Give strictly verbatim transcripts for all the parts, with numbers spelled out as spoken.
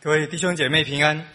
各位弟兄姐妹平安。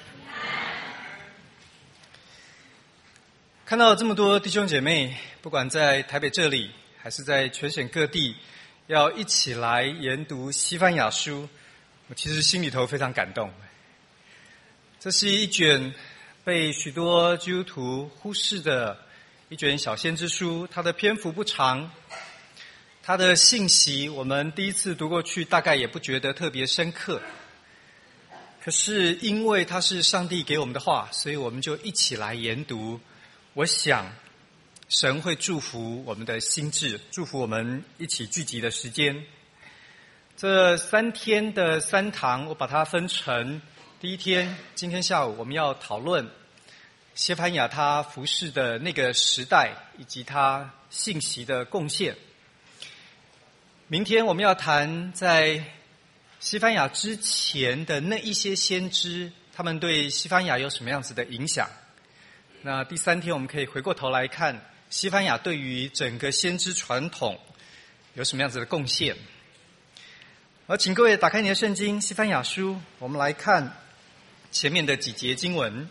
看到这么多弟兄姐妹，不管在台北这里，还是在全省各地，要一起来研读西番雅书，我其实心里头非常感动。这是一卷被许多基督徒忽视的一卷小先知书，它的篇幅不长，它的信息我们第一次读过去大概也不觉得特别深刻，可是因为它是上帝给我们的话，所以我们就一起来研读。我想神会祝福我们的心智，祝福我们一起聚集的时间。这三天的三堂我把它分成第一天，今天下午我们要讨论西番雅他服侍的那个时代以及他信息的贡献。明天我们要谈在西番雅之前的那一些先知，他们对西番雅有什么样子的影响。那第三天我们可以回过头来看西番雅对于整个先知传统有什么样子的贡献。而请各位打开你的圣经西番雅书，我们来看前面的几节经文。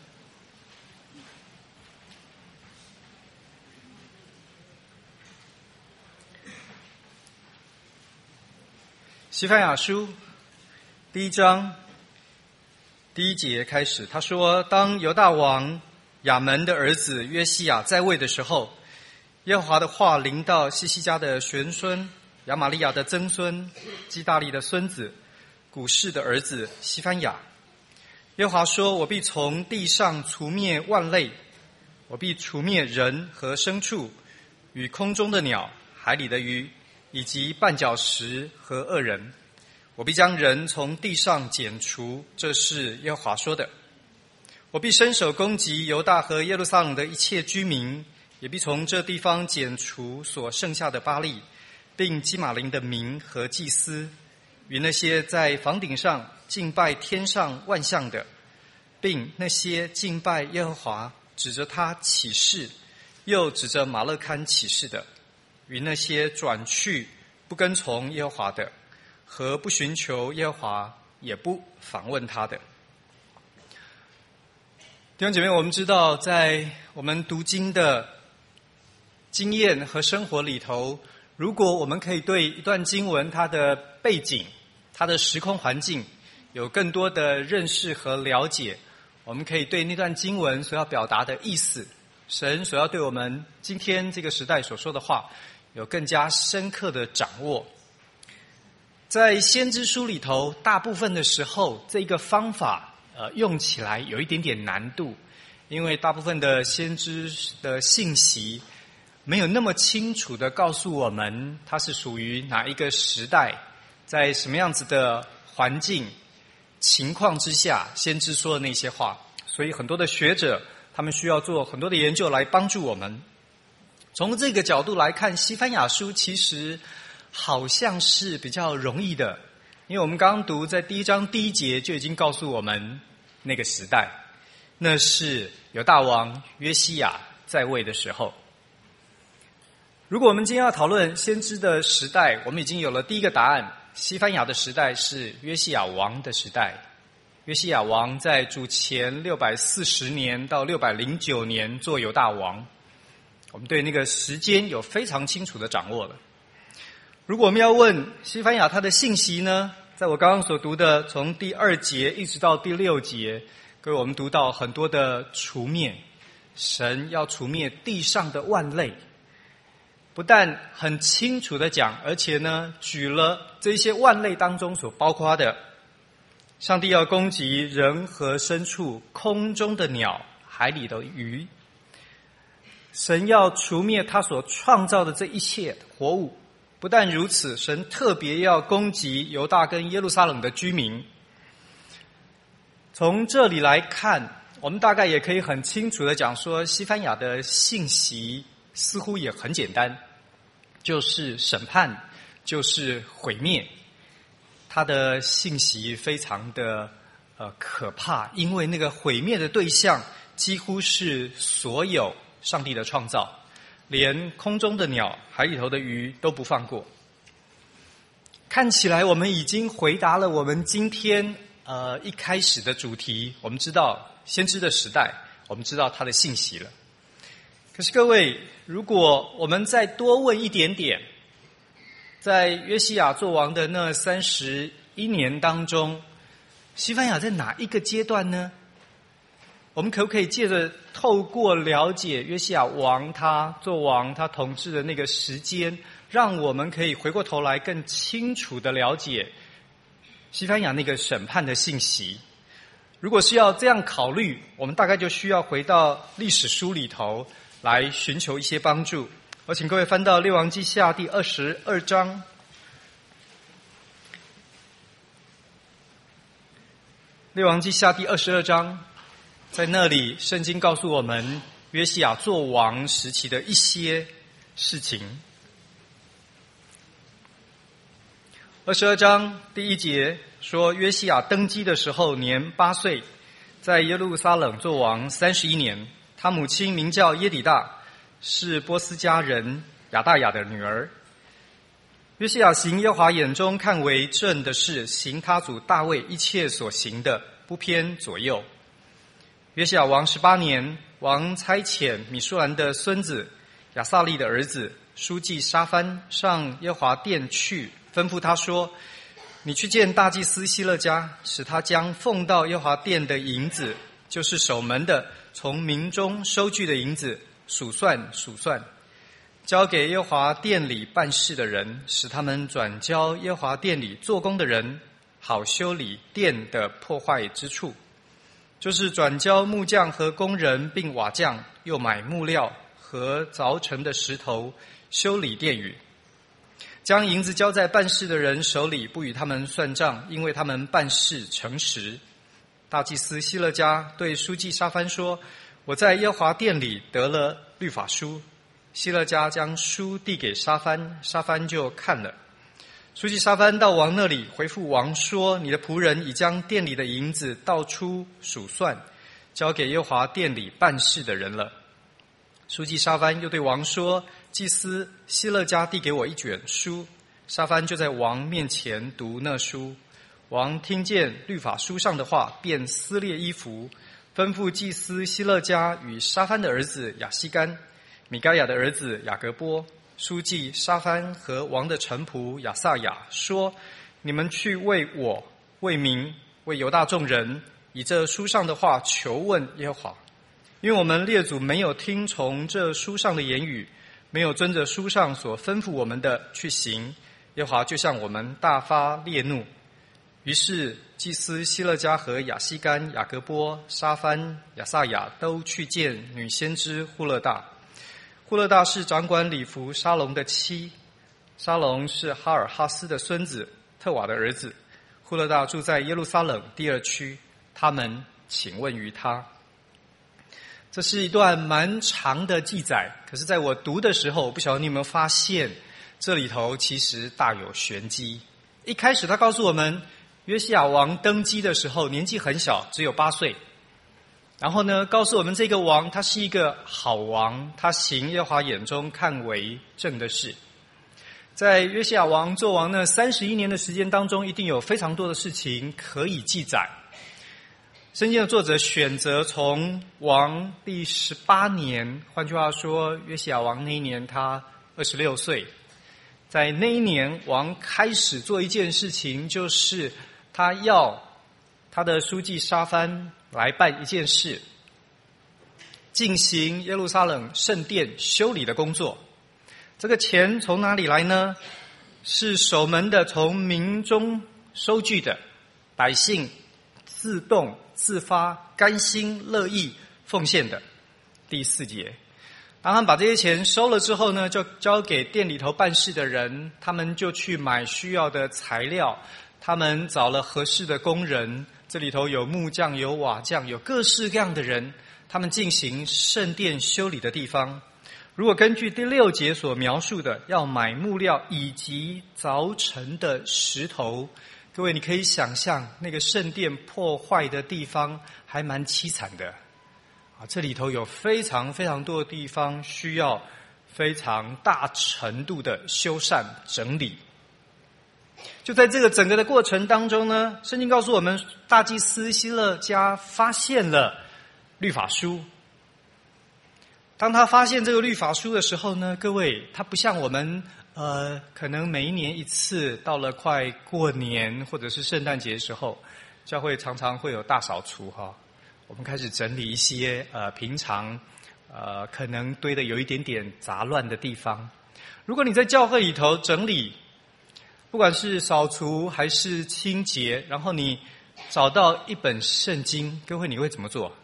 西番雅书第一章第一节开始，他说：当犹大王亚门的儿子约西亚在位的时候，耶和华的话临到西西家的玄孙亚玛利亚的曾孙基大利的孙子古示的儿子西番雅。耶和华说：我必从地上除灭万类，我必除灭人和牲畜，与空中的鸟，海里的鱼，以及绊脚石和恶人。我必将人从地上剪除，这是耶和华说的。我必伸手攻击犹大和耶路撒冷的一切居民，也必从这地方剪除所剩下的巴力，并基玛林的民和祭司，与那些在房顶上敬拜天上万象的，并那些敬拜耶和华指着他起誓，又指着马勒堪起誓的，与那些转去不跟从耶和华的，和不寻求耶和华也不访问他的。弟兄姐妹，我们知道在我们读经的经验和生活里头，如果我们可以对一段经文它的背景、它的时空环境有更多的认识和了解，我们可以对那段经文所要表达的意思，神所要对我们今天这个时代所说的话有更加深刻的掌握。在先知书里头，大部分的时候这个方法呃，用起来有一点点难度，因为大部分的先知的信息没有那么清楚的告诉我们它是属于哪一个时代，在什么样子的环境情况之下先知说的那些话，所以很多的学者他们需要做很多的研究来帮助我们。从这个角度来看，西番雅书其实好像是比较容易的，因为我们刚刚读在第一章第一节就已经告诉我们那个时代，那是犹大王约西亚在位的时候。如果我们今天要讨论先知的时代，我们已经有了第一个答案，西番雅的时代是约西亚王的时代。约西亚王在主前六百四十年到六百零九年做犹大王，我们对那个时间有非常清楚的掌握了。如果我们要问西番雅他的信息呢，在我刚刚所读的从第二节一直到第六节，各位我们读到很多的除灭，神要除灭地上的万类，不但很清楚的讲，而且呢举了这些万类当中所包括的，上帝要攻击人和牲畜，空中的鸟，海里的鱼。神要除灭他所创造的这一切活物。不但如此，神特别要攻击犹大跟耶路撒冷的居民。从这里来看，我们大概也可以很清楚的讲说，西番雅的信息似乎也很简单，就是审判，就是毁灭。他的信息非常的呃可怕，因为那个毁灭的对象几乎是所有上帝的创造，连空中的鸟、海里头的鱼都不放过。看起来我们已经回答了我们今天呃一开始的主题，我们知道先知的时代，我们知道他的信息了。可是各位，如果我们再多问一点点，在约西亚做王的那三十一年当中，西番雅在哪一个阶段呢？我们可不可以借着透过了解约西亚王他做王他统治的那个时间，让我们可以回过头来更清楚的了解西番雅那个审判的信息？如果是要这样考虑，我们大概就需要回到历史书里头来寻求一些帮助。我请各位翻到列王记下第二十二章。列王记下第二十二章，在那里圣经告诉我们约西亚做王时期的一些事情。二十二章第一节说，约西亚登基的时候年八岁，在耶路撒冷做王三十一年。他母亲名叫耶底大，是波斯家人亚大雅的女儿。约西亚行耶和华眼中看为正的事，行他祖大卫一切所行的，不偏左右。约西亚王十八年，王差遣米舒兰的孙子亚撒利的儿子书记沙番上耶和华殿去，吩咐他说：你去见大祭司希勒家，使他将奉到耶和华殿的银子，就是守门的从民中收据的银子数算数算，交给耶和华殿里办事的人，使他们转交耶和华殿里做工的人，好修理殿的破坏之处，就是转交木匠和工人并瓦匠，又买木料和凿成的石头修理殿宇，将银子交在办事的人手里，不与他们算账，因为他们办事诚实。大祭司希勒家对书记沙番说：我在耶和华殿里得了律法书。希勒家将书递给沙番，沙番就看了。书记沙番到王那里，回复王说：你的仆人已将殿里的银子倒出数算，交给耶和华殿里办事的人了。书记沙番又对王说：祭司希勒家递给我一卷书。沙番就在王面前读那书。王听见律法书上的话，便撕裂衣服，吩咐祭司希勒家与沙番的儿子亚西干、米该亚的儿子雅各波、书记沙番和王的臣仆亚撒雅说：你们去为我、为民、为犹大众人，以这书上的话求问耶和华，因为我们列祖没有听从这书上的言语，没有遵着书上所吩咐我们的去行，耶和华就向我们大发烈怒。于是祭司希勒家和亚西干、雅各波、沙番、亚撒雅都去见女先知户勒大。户勒大是掌管礼服沙龙的妻，沙龙是哈尔哈斯的孙子，特瓦的儿子。户勒大住在耶路撒冷第二区，他们请问于他。这是一段蛮长的记载，可是在我读的时候，我不晓得你有没有发现，这里头其实大有玄机。一开始他告诉我们，约西亚王登基的时候年纪很小，只有八岁。然后呢，告诉我们这个王他是一个好王，他行耶和华眼中看为正的事。在约西亚王做王那三十一年的时间当中，一定有非常多的事情可以记载。圣经的作者选择从王第十八年，换句话说，约西亚王那一年他二十六岁，在那一年王开始做一件事情，就是他要他的书记沙番来办一件事，进行耶路撒冷圣殿修理的工作。这个钱从哪里来呢？是守门的从民中收据的百姓自动自发甘心乐意奉献的。第四节，当他们把这些钱收了之后呢，就交给店里头办事的人，他们就去买需要的材料，他们找了合适的工人，这里头有木匠、有瓦匠，有各式各样的人，他们进行圣殿修理的地方。如果根据第六节所描述的，要买木料以及凿成的石头，各位你可以想象那个圣殿破坏的地方还蛮凄惨的啊！这里头有非常非常多的地方需要非常大程度的修缮整理。 就在这个整个的过程当中呢，圣经告诉我们，大祭司希勒家发现了律法书。当他发现这个律法书的时候呢，各位，他不像我们呃，可能每一年一次，到了快过年或者是圣诞节的时候，教会常常会有大扫除哈。我们开始整理一些呃平常呃可能堆的有一点点杂乱的地方。如果你在教会里头整理，不管是扫除还是清洁，然后你找到一本圣经，各位你会怎么做？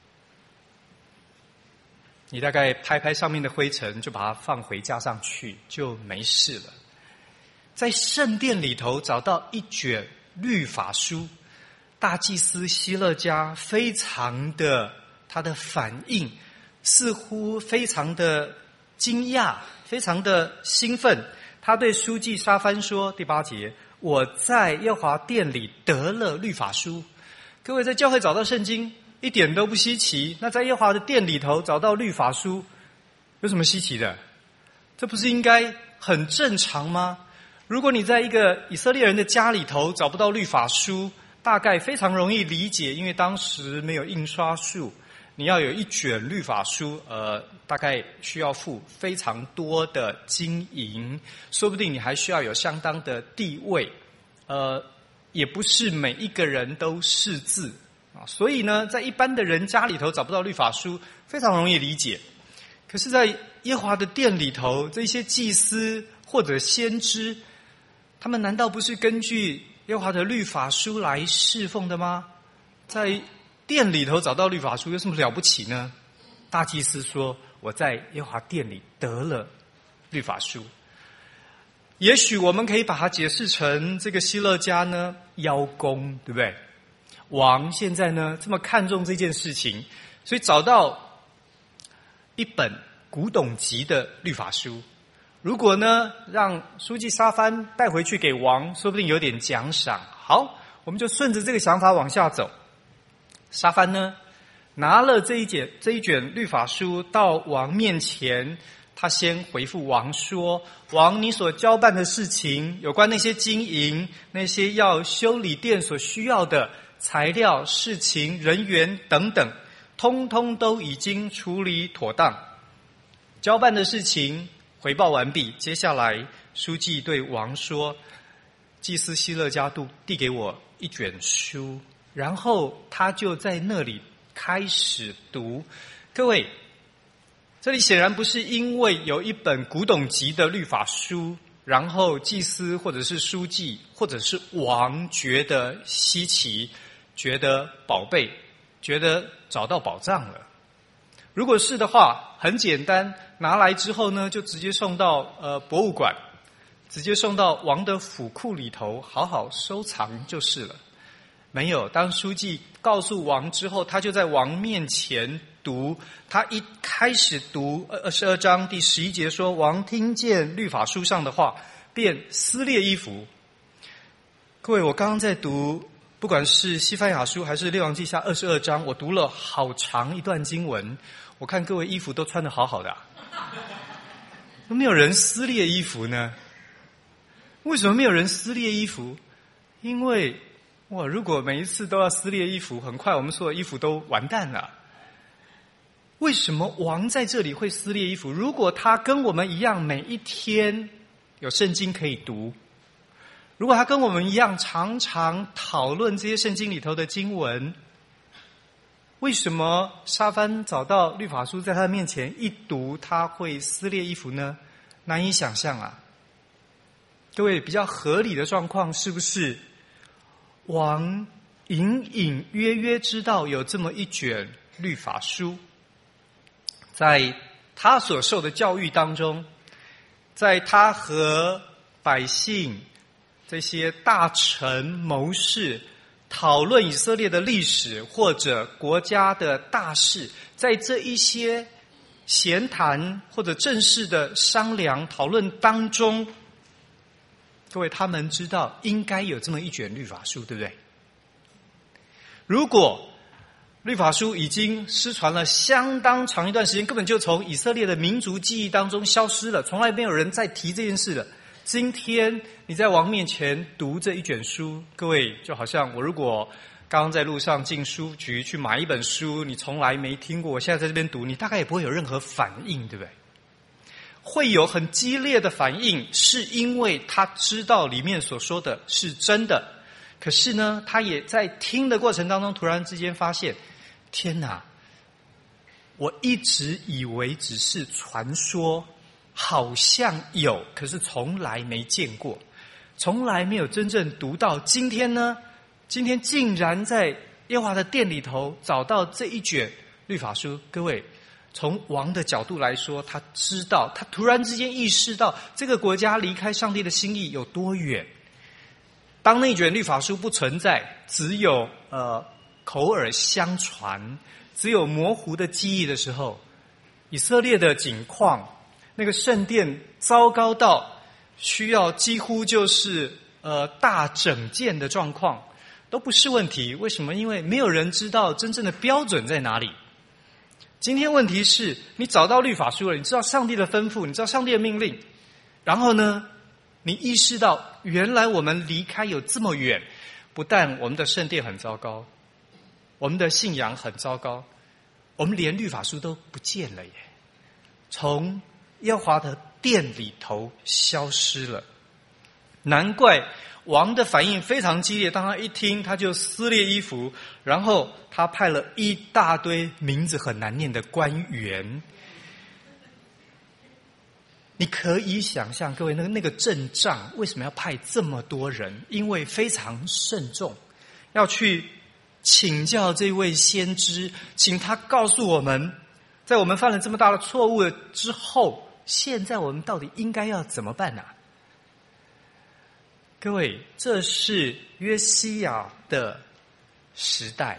你大概拍拍上面的灰尘，就把它放回架上去，就没事了。在圣殿里头找到一卷律法书，大祭司希勒家非常的他的反应似乎非常的惊讶，非常的兴奋。他对书记沙番说，第八节，我在耶和华殿里得了律法书。各位在教会找到圣经一点都不稀奇，那在耶和华的殿里头找到律法书有什么稀奇的？这不是应该很正常吗？如果你在一个以色列人的家里头找不到律法书，大概非常容易理解，因为当时没有印刷术，你要有一卷律法书，呃，大概需要付非常多的金银，说不定你还需要有相当的地位，呃，也不是每一个人都识字啊，所以呢，在一般的人家里头找不到律法书，非常容易理解。可是，在耶和华的殿里头，这些祭司或者先知，他们难道不是根据耶和华的律法书来侍奉的吗？在殿里头找到律法书有什么了不起呢？大祭司说，我在耶和华殿里得了律法书。也许我们可以把它解释成，这个希勒家呢邀功，对不对？王现在呢这么看重这件事情，所以找到一本古董级的律法书。如果呢让书记沙番带回去给王，说不定有点奖赏。好，我们就顺着这个想法往下走。沙番呢拿了这一卷这一卷律法书到王面前，他先回复王说，王，你所交办的事情，有关那些金银，那些要修理殿所需要的材料、事情、人员等等，通通都已经处理妥当，交办的事情回报完毕。接下来书记对王说，祭司希勒家督递给我一卷书，然后他就在那里开始读。各位，这里显然不是因为有一本古董级的律法书，然后祭司或者是书记或者是王觉得稀奇，觉得宝贝，觉得找到宝藏了。如果是的话，很简单，拿来之后呢，就直接送到呃博物馆，直接送到王的府库里头，好好收藏就是了。没有，当书记告诉王之后，他就在王面前读。他一开始读二十二章第十一节说，王听见律法书上的话，便撕裂衣服。各位，我刚刚在读，不管是西番雅书还是列王记下二十二章，我读了好长一段经文，我看各位衣服都穿得好好的啊，都没有人撕裂衣服呢？为什么没有人撕裂衣服？因为哇，如果每一次都要撕裂衣服，很快我们所有衣服都完蛋了。为什么王在这里会撕裂衣服？如果他跟我们一样每一天有圣经可以读，如果他跟我们一样常常讨论这些圣经里头的经文，为什么沙番找到律法书在他面前一读，他会撕裂衣服呢？难以想象啊。各位，比较合理的状况是不是王隐隐约约知道有这么一卷律法书，在他所受的教育当中，在他和百姓这些大臣谋士讨论以色列的历史或者国家的大事，在这一些闲谈或者正式的商量讨论当中，各位，他们知道应该有这么一卷律法书，对不对？如果律法书已经失传了相当长一段时间，根本就从以色列的民族记忆当中消失了，从来没有人再提这件事了， 今天你在王面前读这一卷书，各位就好像我如果刚刚在路上进书局去买一本书，你从来没听过，我现在在这边读，你大概也不会有任何反应，对不对？会有很激烈的反应，是因为他知道里面所说的是真的。可是呢，他也在听的过程当中，突然之间发现，天哪！我一直以为只是传说，好像有，可是从来没见过，从来没有真正读到。今天呢，今天竟然在耶和华的殿里头找到这一卷律法书。各位，从王的角度来说，他知道，他突然之间意识到这个国家离开上帝的心意有多远。当那卷律法书不存在，只有呃口耳相传，只有模糊的记忆的时候，以色列的景况，那个圣殿糟糕到需要几乎就是呃大整建的状况，都不是问题。为什么？因为没有人知道真正的标准在哪里。今天问题是你找到律法书了，你知道上帝的吩咐，你知道上帝的命令，然后呢，你意识到原来我们离开有这么远，不但我们的圣殿很糟糕，我们的信仰很糟糕，我们连律法书都不见了耶，从耶和华的殿里头消失了。难怪王的反应非常激烈，当他一听，他就撕裂衣服，然后他派了一大堆名字很难念的官员。你可以想象，各位，那个那个阵仗为什么要派这么多人？因为非常慎重，要去请教这位先知，请他告诉我们，在我们犯了这么大的错误之后，现在我们到底应该要怎么办呢、啊？各位，这是约西亚的时代。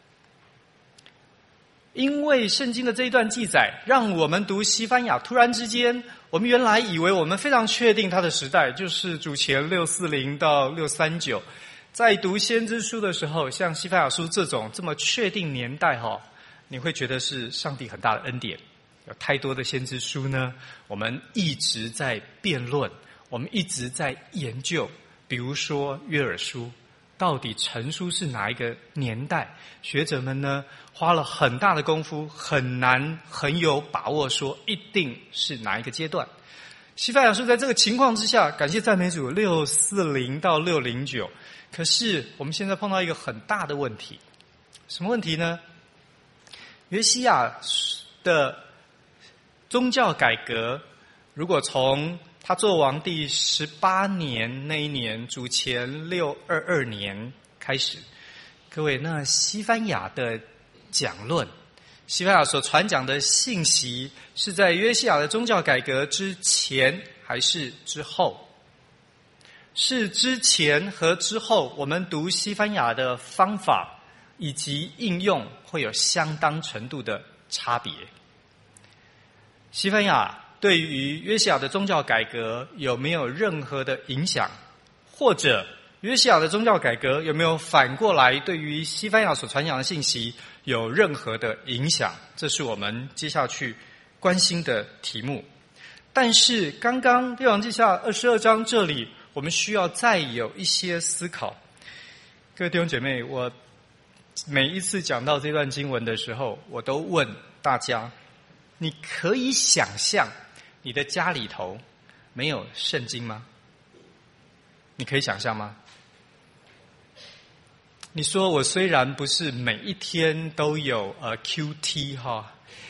因为圣经的这一段记载，让我们读西番雅，突然之间，我们原来以为我们非常确定他的时代就是主前六四零到六三九。在读先知书的时候，像西番雅书这种这么确定年代哈，你会觉得是上帝很大的恩典。有太多的先知书呢，我们一直在辩论，我们一直在研究。比如说约珥书，到底成书是哪一个年代？学者们呢花了很大的功夫，很难很有把握说一定是哪一个阶段。西番雅书在这个情况之下，感谢赞美主，六四零到六零九。可是我们现在碰到一个很大的问题，什么问题呢？约西亚的宗教改革，如果从他做王第十八年那一年，主前六二二年开始，各位，那西番雅的讲论，西番雅所传讲的信息，是在约西亚的宗教改革之前还是之后？是之前和之后，我们读西番雅的方法以及应用会有相当程度的差别。西番雅对于约西亚的宗教改革有没有任何的影响？或者约西亚的宗教改革有没有反过来对于西番雅所传讲的信息有任何的影响？这是我们接下去关心的题目。但是刚刚列王记下二十二章这里，我们需要再有一些思考。各位弟兄姐妹，我每一次讲到这段经文的时候，我都问大家，你可以想象你的家里头没有圣经吗？你可以想象吗？你说我虽然不是每一天都有呃 Q T 哈，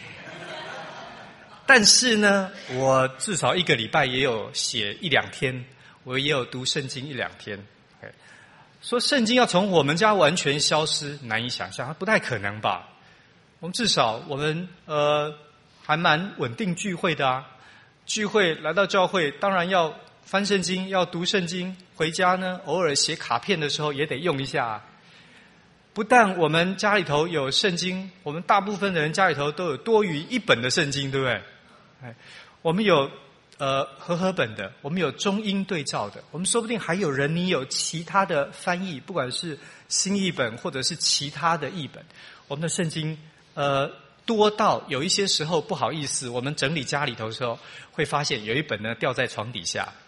但是呢，我至少一个礼拜也有写一两天，我也有读圣经一两天。说圣经要从我们家完全消失，难以想象，不太可能吧？我们至少我们呃还蛮稳定聚会的啊，聚会来到教会，当然要翻圣经，要读圣经，回家呢偶尔写卡片的时候也得用一下啊。不但我们家里头有圣经，我们大部分的人家里头都有多于一本的圣经，对不对？我们有呃和合本的，我们有中英对照的，我们说不定还有人你有其他的翻译，不管是新译本或者是其他的译本。我们的圣经呃多到有一些时候不好意思，我们整理家里头的时候会发现有一本呢掉在床底下，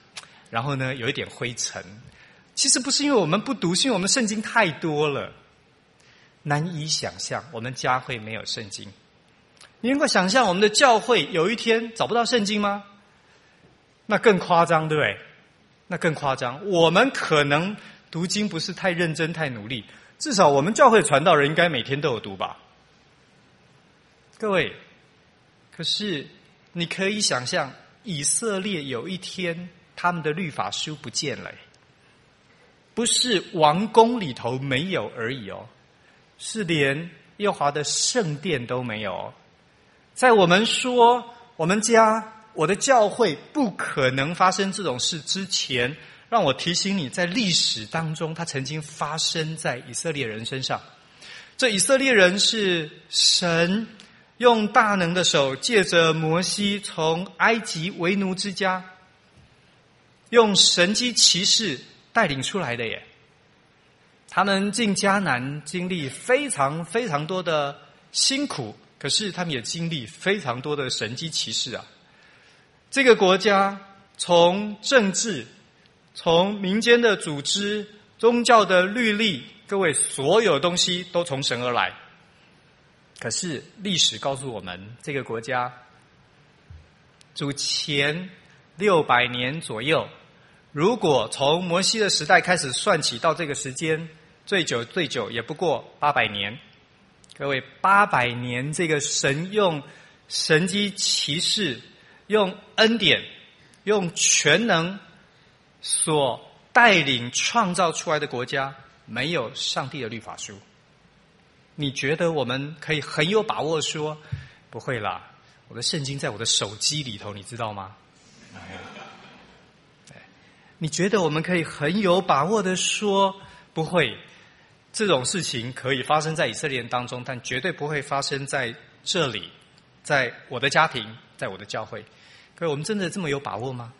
然后呢有一点灰尘。其实不是因为我们不读，是因为我们圣经太多了，难以想象我们家会没有圣经。你能够想象我们的教会有一天找不到圣经吗？那更夸张，对不对？那更夸张。我们可能读经不是太认真太努力，至少我们教会传道人应该每天都有读吧。各位，可是你可以想象以色列有一天他们的律法书不见了，不是王宫里头没有而已哦，是连耶和华的圣殿都没有哦。在我们说我们家我的教会不可能发生这种事之前，让我提醒你，在历史当中它曾经发生在以色列人身上。这以色列人是神用大能的手借着摩西从埃及为奴之家，用神机骑士带领出来的耶。他们进迦南经历非常非常多的辛苦，可是他们也经历非常多的神机骑士啊。这个国家从政治，从民间的组织，宗教的律例，各位所有东西都从神而来。可是历史告诉我们，这个国家主前六百年左右，如果从摩西的时代开始算起到这个时间，最久最久也不过八百年。各位，八百年这个神用神机骑士，用恩典，用全能所带领创造出来的国家，没有上帝的律法书。你觉得我们可以很有把握说，不会啦，我的圣经在我的手机里头，你知道吗？你觉得我们可以很有把握的说，不会，这种事情可以发生在以色列人当中，但绝对不会发生在这里，在我的家庭，在我的教会。各位，我们真的这么有把握吗？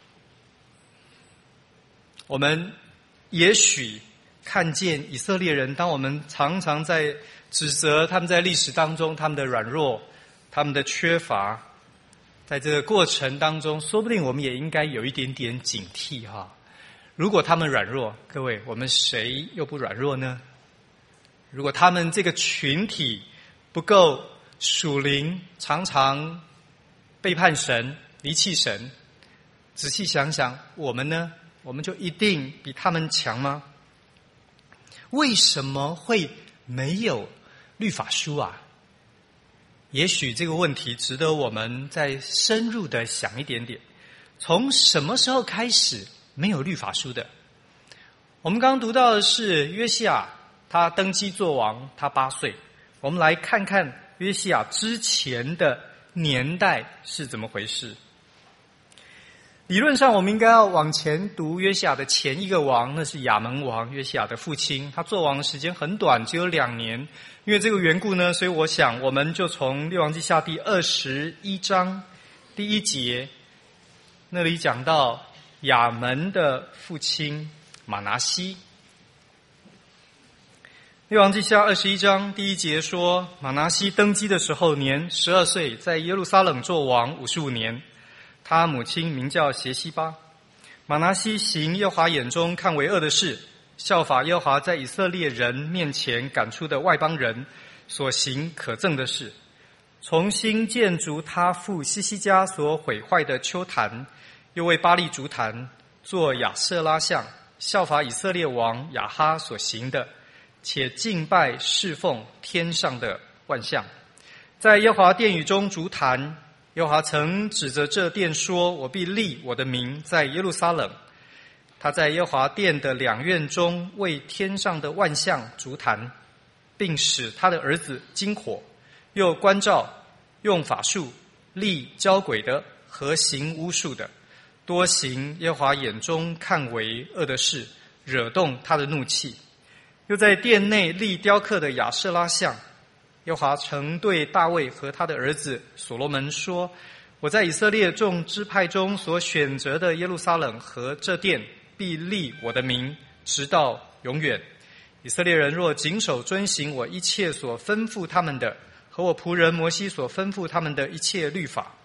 我们也许看见以色列人，当我们常常在指责他们在历史当中他们的软弱，他们的缺乏，在这个过程当中，说不定我们也应该有一点点警惕哈。如果他们软弱，各位，我们谁又不软弱呢？如果他们这个群体不够属灵，常常背叛神，离弃神，仔细想想，我们呢？我们就一定比他们强吗？为什么会没有律法书啊？也许这个问题值得我们再深入的想一点点。从什么时候开始没有律法书的？我们刚刚读到的是约西亚，他登基做王，他八岁。我们来看看约西亚之前的年代是怎么回事。理论上我们应该要往前读约西亚的前一个王，那是亚门王，约西亚的父亲。他做王的时间很短，只有两年。因为这个缘故呢，所以我想我们就从列王记下第二十一章第一节那里讲到亚门的父亲马拿西。列王记下二十一章第一节说，马拿西登基的时候年十二岁，在耶路撒冷做王五十五年。他母亲名叫协西巴。马拿西行耶和华眼中看为恶的事，效法耶和华在以色列人面前赶出的外邦人所行可憎的事，重新建筑他父西西家所毁坏的丘坛，又为巴力筑坛，做亚舍拉像，效法以色列王亚哈所行的，且敬拜侍奉天上的万象。在耶和华殿宇中筑坛，耶和华曾指着这殿说，我必立我的名在耶路撒冷。他在耶和华殿的两院中为天上的万象筑坛，并使他的儿子经火，又关照用法术立交鬼的和行巫术的，多行耶和华眼中看为恶的事，惹动他的怒气。又在殿内立雕刻的亚舍拉像。耶和华曾对大卫和他的儿子所罗门说，我在以色列众支派中所选择的耶路撒冷和这殿必立我的名，直到永远。以色列人若谨守遵行我一切所吩咐他们的，和我仆人摩西所吩咐他们的一切律法，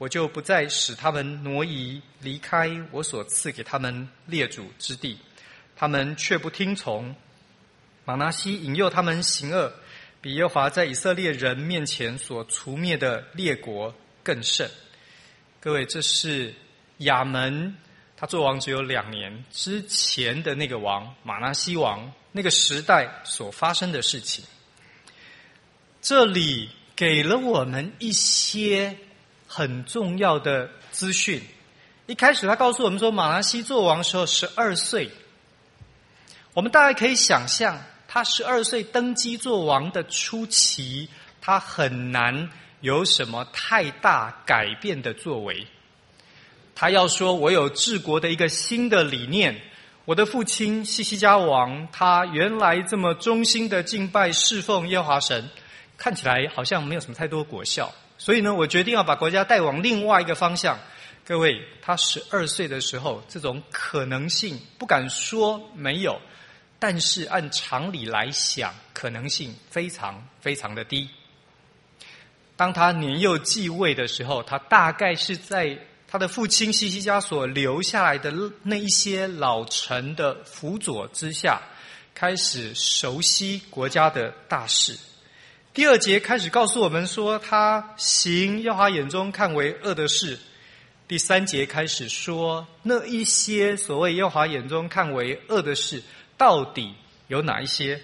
我就不再使他们挪移离开我所赐给他们列祖之地。他们却不听从，玛拿西引诱他们行恶，比耶和华在以色列人面前所除灭的列国更甚。各位，这是亚门他做王只有两年之前的那个王玛拿西王那个时代所发生的事情。这里给了我们一些很重要的资讯。一开始他告诉我们说，玛拿西做王的时候十二岁。我们大概可以想象，他十二岁登基做王的初期，他很难有什么太大改变的作为。他要说，我有治国的一个新的理念。我的父亲西西家王，他原来这么忠心的敬拜侍奉耶和华神，看起来好像没有什么太多果效。所以呢，我决定要把国家带往另外一个方向。各位，他十二岁的时候，这种可能性不敢说没有，但是按常理来想，可能性非常非常的低。当他年幼继位的时候，他大概是在他的父亲西西家所留下来的那一些老臣的辅佐之下，开始熟悉国家的大事。第二节开始告诉我们说，他行耶和华眼中看为恶的事。第三节开始说，那一些所谓耶和华眼中看为恶的事到底有哪一些？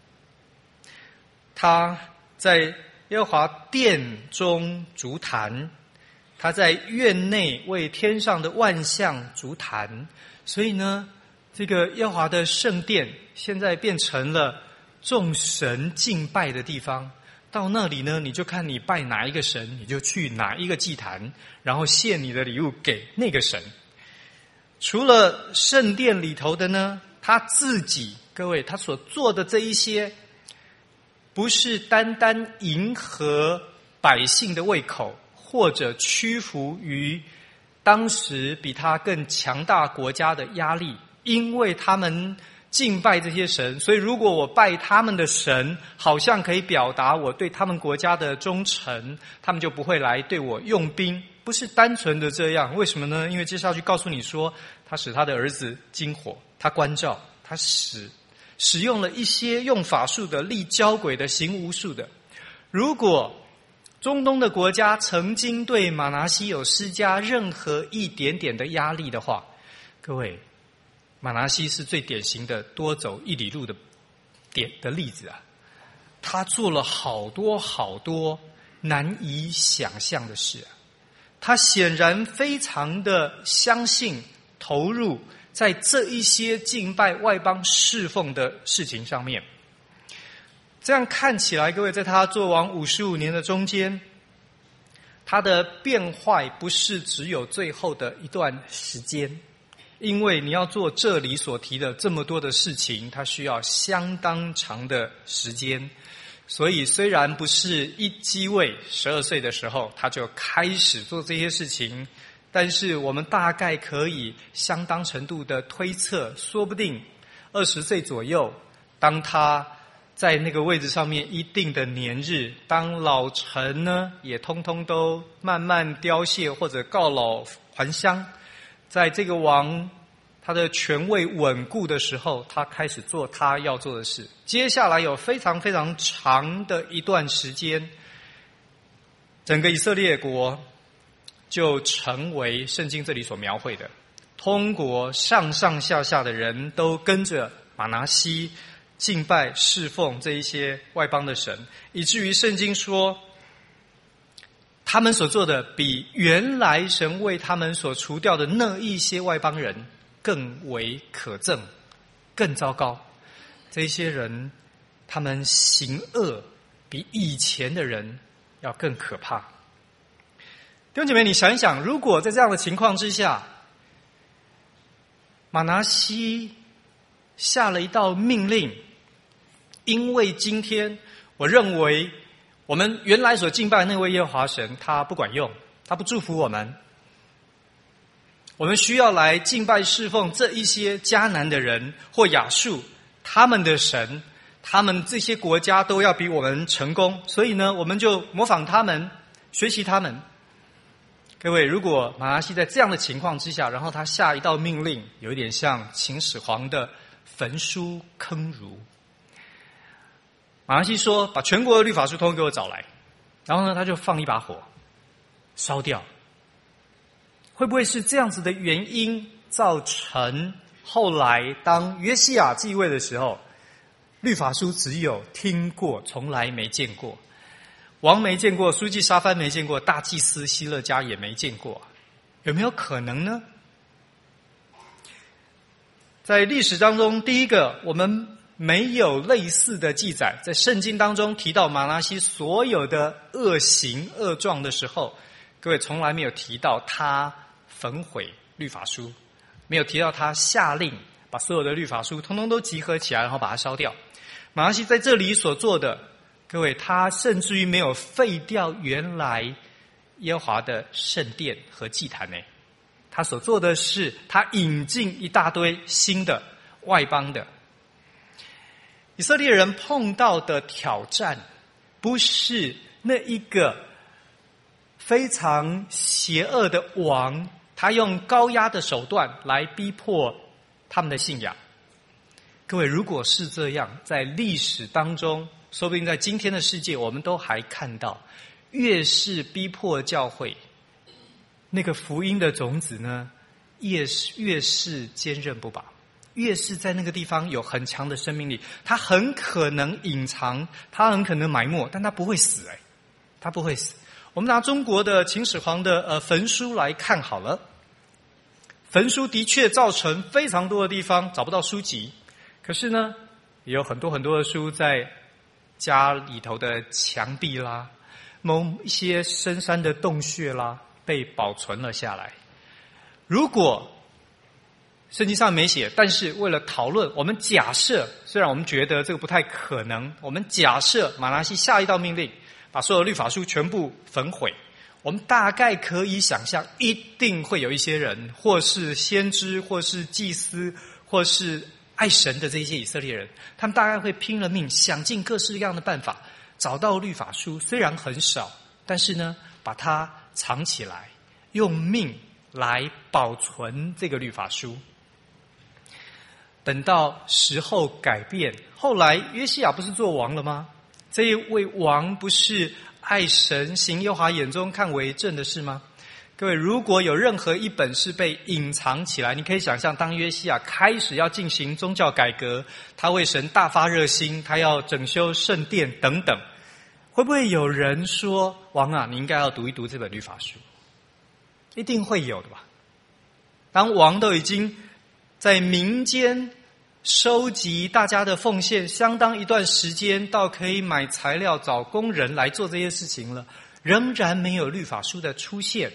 他在耶和华殿中筑坛，他在院内为天上的万象筑坛。所以呢，这个耶和华的圣殿现在变成了众神敬拜的地方。到那里呢，你就看你拜哪一个神，你就去哪一个祭坛，然后献你的礼物给那个神。除了圣殿里头的呢，他自己，各位，他所做的这一些，不是单单迎合百姓的胃口，或者屈服于当时比他更强大国家的压力，因为他们敬拜这些神，所以如果我拜他们的神，好像可以表达我对他们国家的忠诚，他们就不会来对我用兵。不是单纯的这样，为什么呢？因为接下去告诉你说，他使他的儿子经火，他关照，他使使用了一些用法术的、立交鬼的、行巫术的。如果中东的国家曾经对玛拿西有施加任何一点点的压力的话，各位，玛拿西是最典型的多走一里路的点的例子啊！他做了好多好多难以想象的事啊！他显然非常的相信、投入在这一些敬拜外邦侍奉的事情上面。这样看起来，各位，在他做王五十五年的中间，他的变坏不是只有最后的一段时间。因为你要做这里所提的这么多的事情，它需要相当长的时间。所以虽然不是一继位十二岁的时候他就开始做这些事情，但是我们大概可以相当程度的推测，说不定二十岁左右，当他在那个位置上面一定的年日，当老臣呢也通通都慢慢凋谢或者告老还乡，在这个王他的权位稳固的时候，他开始做他要做的事。接下来有非常非常长的一段时间，整个以色列国就成为圣经这里所描绘的，通国上上下下的人都跟着玛拿西敬拜侍奉这一些外邦的神，以至于圣经说他们所做的比原来神为他们所除掉的那一些外邦人更为可憎，更糟糕。这些人他们行恶比以前的人要更可怕。弟兄姐妹，你想一想，如果在这样的情况之下，玛拿西下了一道命令，因为今天我认为我们原来所敬拜的那位耶和华神他不管用，他不祝福我们，我们需要来敬拜侍奉这一些迦南的人或亚述他们的神，他们这些国家都要比我们成功，所以呢我们就模仿他们，学习他们。 各位，如果马拉西在这样的情况之下，然后他下一道命令，有一点像秦始皇的焚书坑儒。马拉西说：“把全国的律法书通通给我找来。”然后呢，他就放一把火，烧掉。会不会是这样子的原因，造成后来当约西亚继位的时候，律法书只有听过，从来没见过？王没见过，书记沙番没见过，大祭司希勒家也没见过，有没有可能呢？在历史当中，第一个，我们没有类似的记载，在圣经当中提到马拿西所有的恶行恶状的时候，各位从来没有提到他焚毁律法书，没有提到他下令把所有的律法书通通都集合起来，然后把它烧掉。马拿西在这里所做的，各位，他甚至于没有废掉原来耶和华的圣殿和祭坛呢。他所做的是，他引进一大堆新的外邦的。以色列人碰到的挑战，不是那一个非常邪恶的王，他用高压的手段来逼迫他们的信仰。各位，如果是这样，在历史当中，说不定在今天的世界，我们都还看到，越是逼迫教会，那个福音的种子呢，越是越是坚韧不拔，越是在那个地方有很强的生命力，它很可能隐藏，它很可能埋没，但它不会死，哎，它不会死。我们拿中国的秦始皇的呃焚书来看好了，焚书的确造成非常多的地方找不到书籍，可是呢，也有很多很多的书在家里头的墙壁啦，某一些深山的洞穴啦，被保存了下来。如果圣经上没写，但是为了讨论，我们假设，虽然我们觉得这个不太可能，我们假设马拿西下一道命令，把所有律法书全部焚毁，我们大概可以想象，一定会有一些人，或是先知，或是祭司，或是爱神的这些以色列人，他们大概会拼了命，想尽各式各样的办法，找到律法书，虽然很少，但是呢，把它藏起来，用命来保存这个律法书。等到时候改变，后来约西亚不是做王了吗？这一位王不是爱神行耶和华眼中看为正的事吗？各位，如果有任何一本是被隐藏起来，你可以想象，当约西亚开始要进行宗教改革，他为神大发热心，他要整修圣殿等等，会不会有人说，王啊，你应该要读一读这本律法书？一定会有的吧。当王都已经在民间收集大家的奉献相当一段时间，到可以买材料找工人来做这些事情了，仍然没有律法书的出现。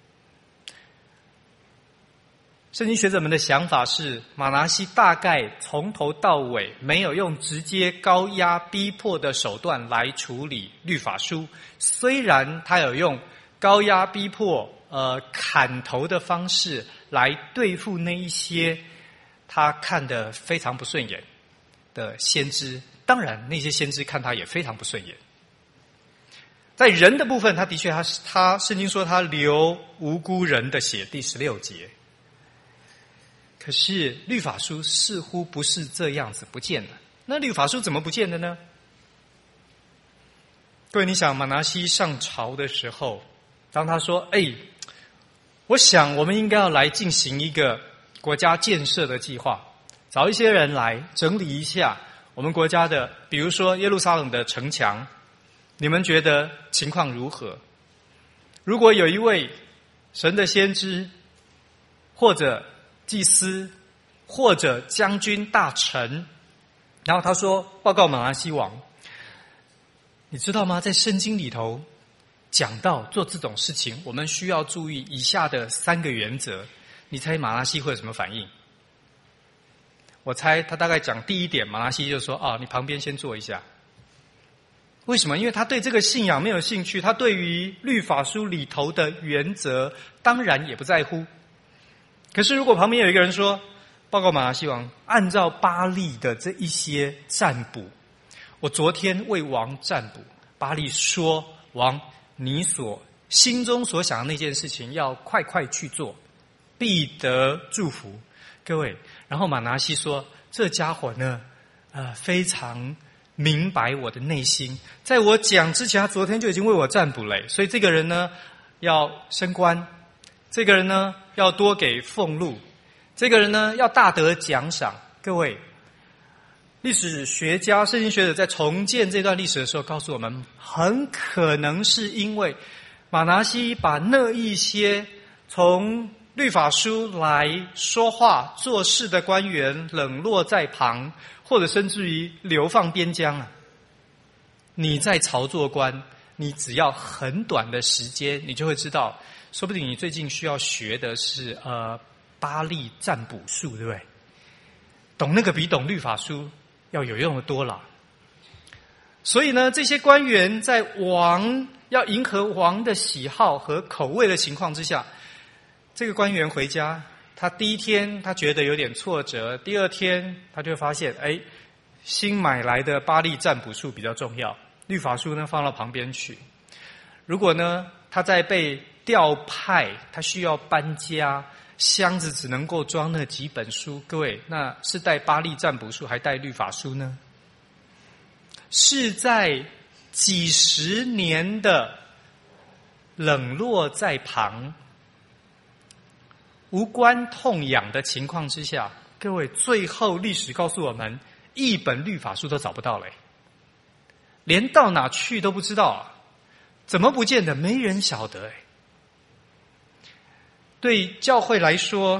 圣经学者们的想法是，马拿西大概从头到尾没有用直接高压逼迫的手段来处理律法书，虽然他有用高压逼迫呃砍头的方式来对付那一些他看得非常不顺眼的先知，当然那些先知看他也非常不顺眼。在人的部分，他的确他他圣经说他流无辜人的血，第十六节。可是律法书似乎不是这样子不见了。那律法书怎么不见的呢？各位，你想马拿西上朝的时候，当他说，哎，我想我们应该要来进行一个国家建设的计划，找一些人来整理一下我们国家的，比如说耶路撒冷的城墙，你们觉得情况如何？如果有一位神的先知，或者祭司，或者将军大臣，然后他说，报告马拿西王，你知道吗？在圣经里头讲到做这种事情，我们需要注意以下的三个原则。你猜马拿西会有什么反应？我猜他大概讲第一点，马拿西就说，啊，你旁边先坐一下。为什么？因为他对这个信仰没有兴趣，他对于律法书里头的原则当然也不在乎。可是如果旁边有一个人说，报告马拿西王，按照巴力的这一些占卜，我昨天为王占卜，巴力说，王，你所心中所想的那件事情要快快去做，必得祝福。各位，然后马拿西说，这家伙呢，呃，非常明白我的内心，在我讲之前，他昨天就已经为我占卜了，所以这个人呢要升官，这个人呢要多给俸禄，这个人呢要大得奖赏。各位，历史学家、圣经学者在重建这段历史的时候告诉我们，很可能是因为马拿西把那一些从律法书来说话做事的官员冷落在旁，或者甚至于流放边疆啊。你在朝做官，你只要很短的时间，你就会知道，说不定你最近需要学的是呃巴利占卜术，对不对？懂那个比懂律法书要有用的多了。所以呢，这些官员在王要迎合王的喜好和口味的情况之下，这个官员回家，他第一天他觉得有点挫折，第二天他就发现，哎，新买来的巴利占卜术比较重要，律法书呢放到旁边去。如果呢他在被调派，他需要搬家，箱子只能够装那几本书，各位，那是带巴利占卜术还带律法书呢？是在几十年的冷落在旁，无关痛痒的情况之下，各位，最后历史告诉我们，一本律法书都找不到了，连到哪去都不知道啊！怎么不见得？没人晓得。对教会来说，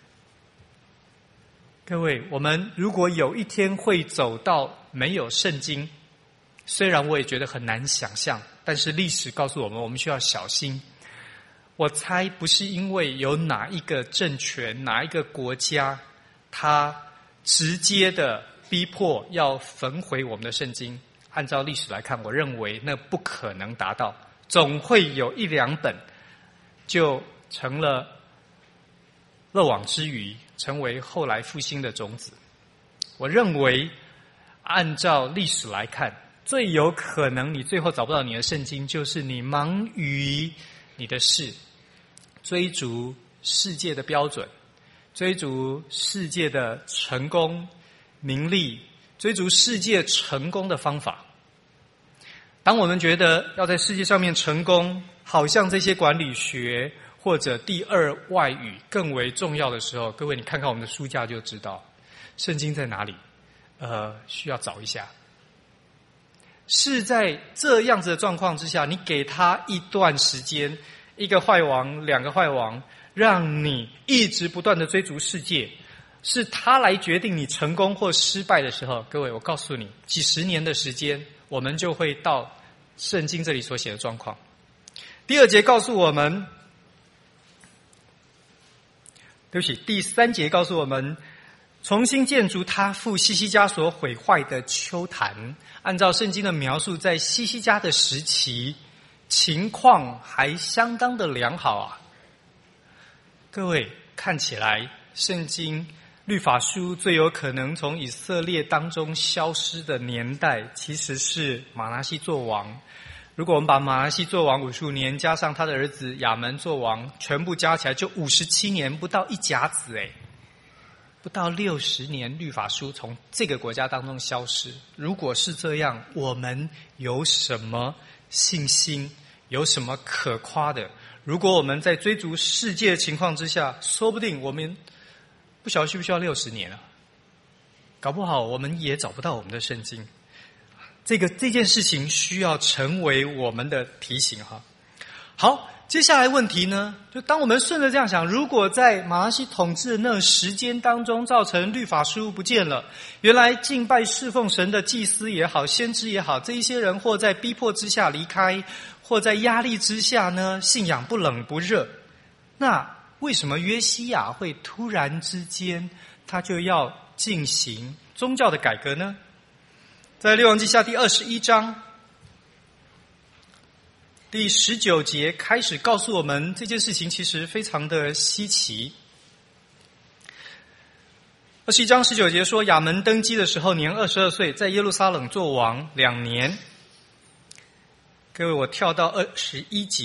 各位，我们如果有一天会走到没有圣经，虽然我也觉得很难想象，但是历史告诉我们，我们需要小心。我猜不是因为有哪一个政权、哪一个国家，他直接的逼迫要焚毁我们的圣经。按照历史来看，我认为那不可能达到，总会有一两本就成了漏网之鱼，成为后来复兴的种子。我认为按照历史来看，最有可能你最后找不到你的圣经，就是你忙于你的事，追逐世界的标准，追逐世界的成功名利，追逐世界成功的方法。当我们觉得要在世界上面成功，好像这些管理学或者第二外语更为重要的时候，各位，你看看我们的书架就知道圣经在哪里。呃，需要找一下。是在这样子的状况之下，你给他一段时间，一个坏王，两个坏王，让你一直不断的追逐世界，是他来决定你成功或失败的时候，各位，我告诉你，几十年的时间，我们就会到圣经这里所写的状况。第二节告诉我们，对不起，第三节告诉我们，重新建筑他父西西家所毁坏的丘坛。按照圣经的描述，在西西家的时期，情况还相当的良好啊。各位，看起来圣经律法书最有可能从以色列当中消失的年代，其实是马拿西做王。如果我们把马拿西做王五十五年，加上他的儿子亚门做王，全部加起来就五十七年，不到一甲子诶。不到六十年，律法书从这个国家当中消失。如果是这样，我们有什么信心？有什么可夸的？如果我们在追逐世界的情况之下，说不定我们不晓得需不需要六十年啊？搞不好我们也找不到我们的圣经。这个这件事情需要成为我们的提醒哈。好。接下来问题呢，就当我们顺着这样想，如果在马拿西统治的那时间当中造成律法书不见了，原来敬拜侍奉神的祭司也好，先知也好，这一些人或在逼迫之下离开，或在压力之下呢，信仰不冷不热，那为什么约西亚会突然之间他就要进行宗教的改革呢？在列王记下第二十一章第十九节开始告诉我们，这件事情其实非常的稀奇。二十一章十九节说，亚门登基的时候年二十二岁，在耶路撒冷做王两年。各位，我跳到二十一节，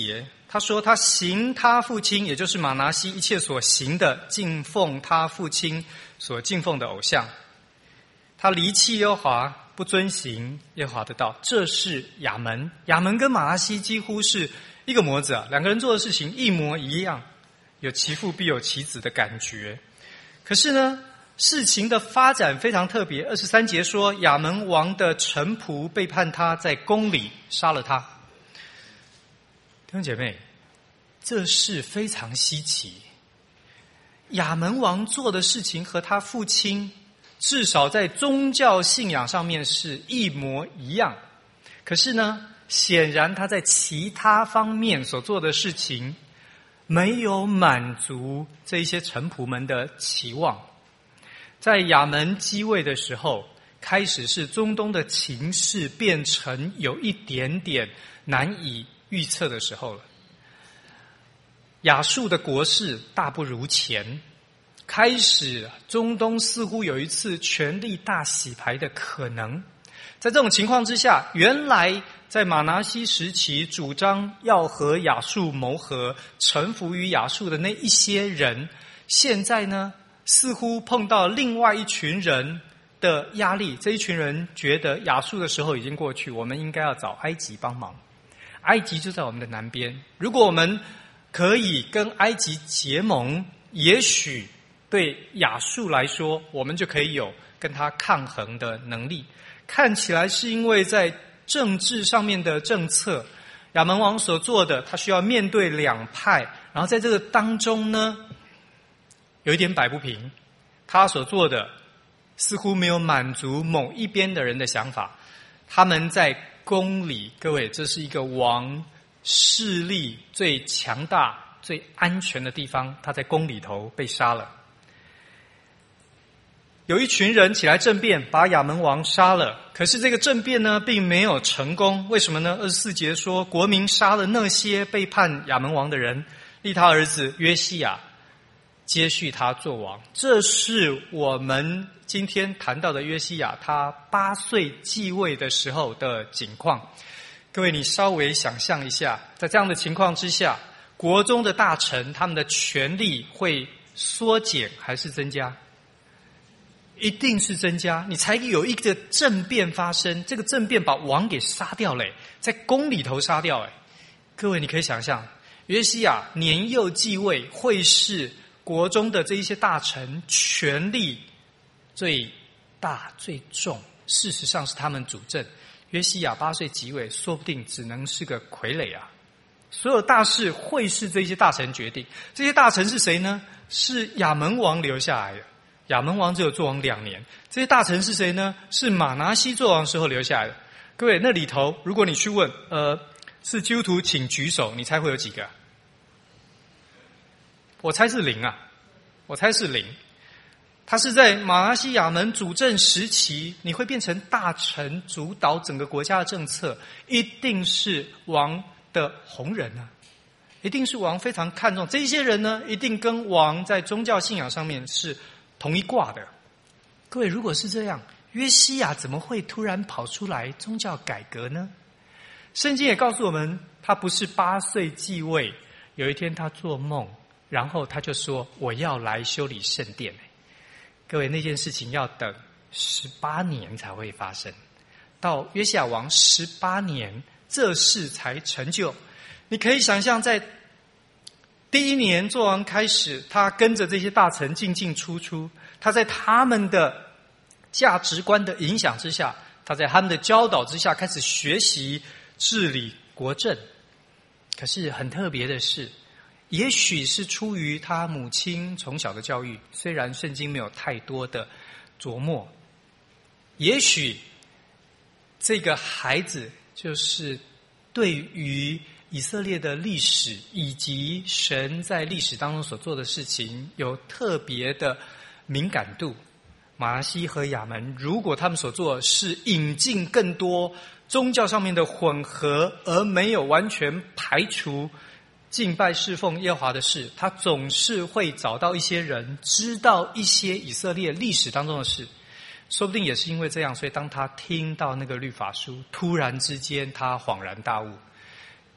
他说他行他父亲，也就是玛拿西一切所行的，敬奉他父亲所敬奉的偶像。他离弃耶和华，不遵行耶和华的道。这是亚门。亚门跟玛拿西几乎是一个模子啊，两个人做的事情一模一样，有其父必有其子的感觉。可是呢，事情的发展非常特别。二十三节说，亚门王的臣仆背叛他，在宫里杀了他。弟兄姐妹，这事非常稀奇。亚门王做的事情和他父亲至少在宗教信仰上面是一模一样，可是呢，显然他在其他方面所做的事情没有满足这一些臣仆们的期望。在亚门继位的时候，开始是中东的情势变成有一点点难以预测的时候了。亚述的国势大不如前，开始中东似乎有一次权力大洗牌的可能。在这种情况之下，原来在马拿西时期主张要和亚述谋和，臣服于亚述的那一些人，现在呢似乎碰到另外一群人的压力。这一群人觉得亚述的时候已经过去，我们应该要找埃及帮忙。埃及就在我们的南边，如果我们可以跟埃及结盟，也许对亚述来说，我们就可以有跟他抗衡的能力。看起来是因为在政治上面的政策，亚门王所做的，他需要面对两派，然后在这个当中呢，有一点摆不平。他所做的似乎没有满足某一边的人的想法。他们在宫里，各位，这是一个王势力最强大、最安全的地方，他在宫里头被杀了。有一群人起来政变，把亚门王杀了。可是这个政变呢，并没有成功。为什么呢？二十四节说，国民杀了那些背叛亚门王的人，立他儿子约西亚接续他做王。这是我们今天谈到的约西亚，他八岁继位的时候的景况。各位，你稍微想象一下，在这样的情况之下，国中的大臣他们的权力会缩减还是增加？一定是增加。你才有一个政变发生，这个政变把王给杀掉了，在宫里头杀掉。各位，你可以想象，约西亚年幼继位，会是国中的这一些大臣权力最大最重，事实上是他们主政。约西亚八岁即位，说不定只能是个傀儡啊！所有大事会是这些大臣决定。这些大臣是谁呢？是亚门王留下来的。亚门王只有做王两年。这些大臣是谁呢？是马拿西做王时候留下来的。各位，那里头如果你去问呃，是基督徒请举手，你猜会有几个？我猜是零啊，我猜是零。他是在马拿西亚门主政时期，你会变成大臣主导整个国家的政策，一定是王的红人啊，一定是王非常看重。这些人呢，一定跟王在宗教信仰上面是同一挂的。各位，如果是这样，约西亚怎么会突然跑出来宗教改革呢？圣经也告诉我们，他不是八岁继位，有一天他做梦，然后他就说我要来修理圣殿。各位，那件事情要等十八年才会发生，到约西亚王十八年，这事才成就。你可以想象，在第一年做王开始，他跟着这些大臣进进出出，他在他们的价值观的影响之下，他在他们的教导之下开始学习治理国政。可是很特别的是，也许是出于他母亲从小的教育，虽然圣经没有太多的琢磨，也许这个孩子就是对于以色列的历史以及神在历史当中所做的事情有特别的敏感度。马拿西和亚门，如果他们所做的是引进更多宗教上面的混合，而没有完全排除敬拜侍奉耶和华的事，他总是会找到一些人知道一些以色列历史当中的事。说不定也是因为这样，所以当他听到那个律法书，突然之间他恍然大悟。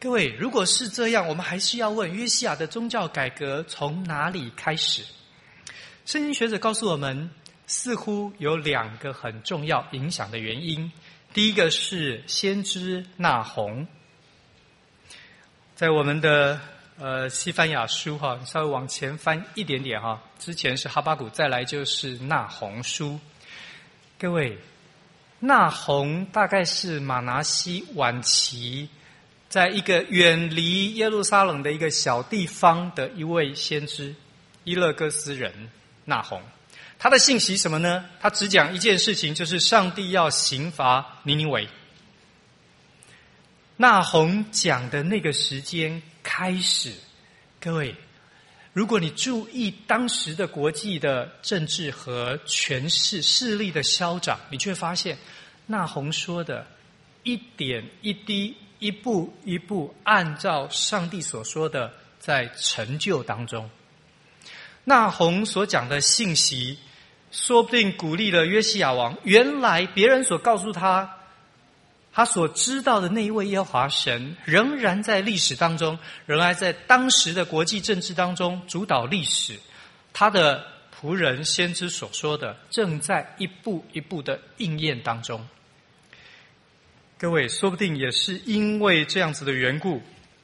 各位，如果是这样，我们还是要问约西亚的宗教改革从哪里开始？圣经学者告诉我们，似乎有两个很重要影响的原因。第一个是先知那鸿，在我们的呃西番雅书哈，稍微往前翻一点点哈，之前是哈巴谷，再来就是那鸿书。各位，那鸿大概是马拿西晚期，在一个远离耶路撒冷的一个小地方的一位先知，伊勒哥斯人那鸿。他的信息什么呢？他只讲一件事情，就是上帝要刑罚尼尼微。那鸿讲的那个时间开始，各位，如果你注意当时的国际的政治和权势势力的消长，你却发现那鸿说的一点一滴，一步一步按照上帝所说的在成就当中。那鸿所讲的信息说不定鼓励了约西亚王，原来别人所告诉他他所知道的那一位耶和华神仍然在历史当中，仍然在当时的国际政治当中主导历史，他的仆人先知所说的正在一步一步的应验当中。各位，说不定也是因为这样子的缘故，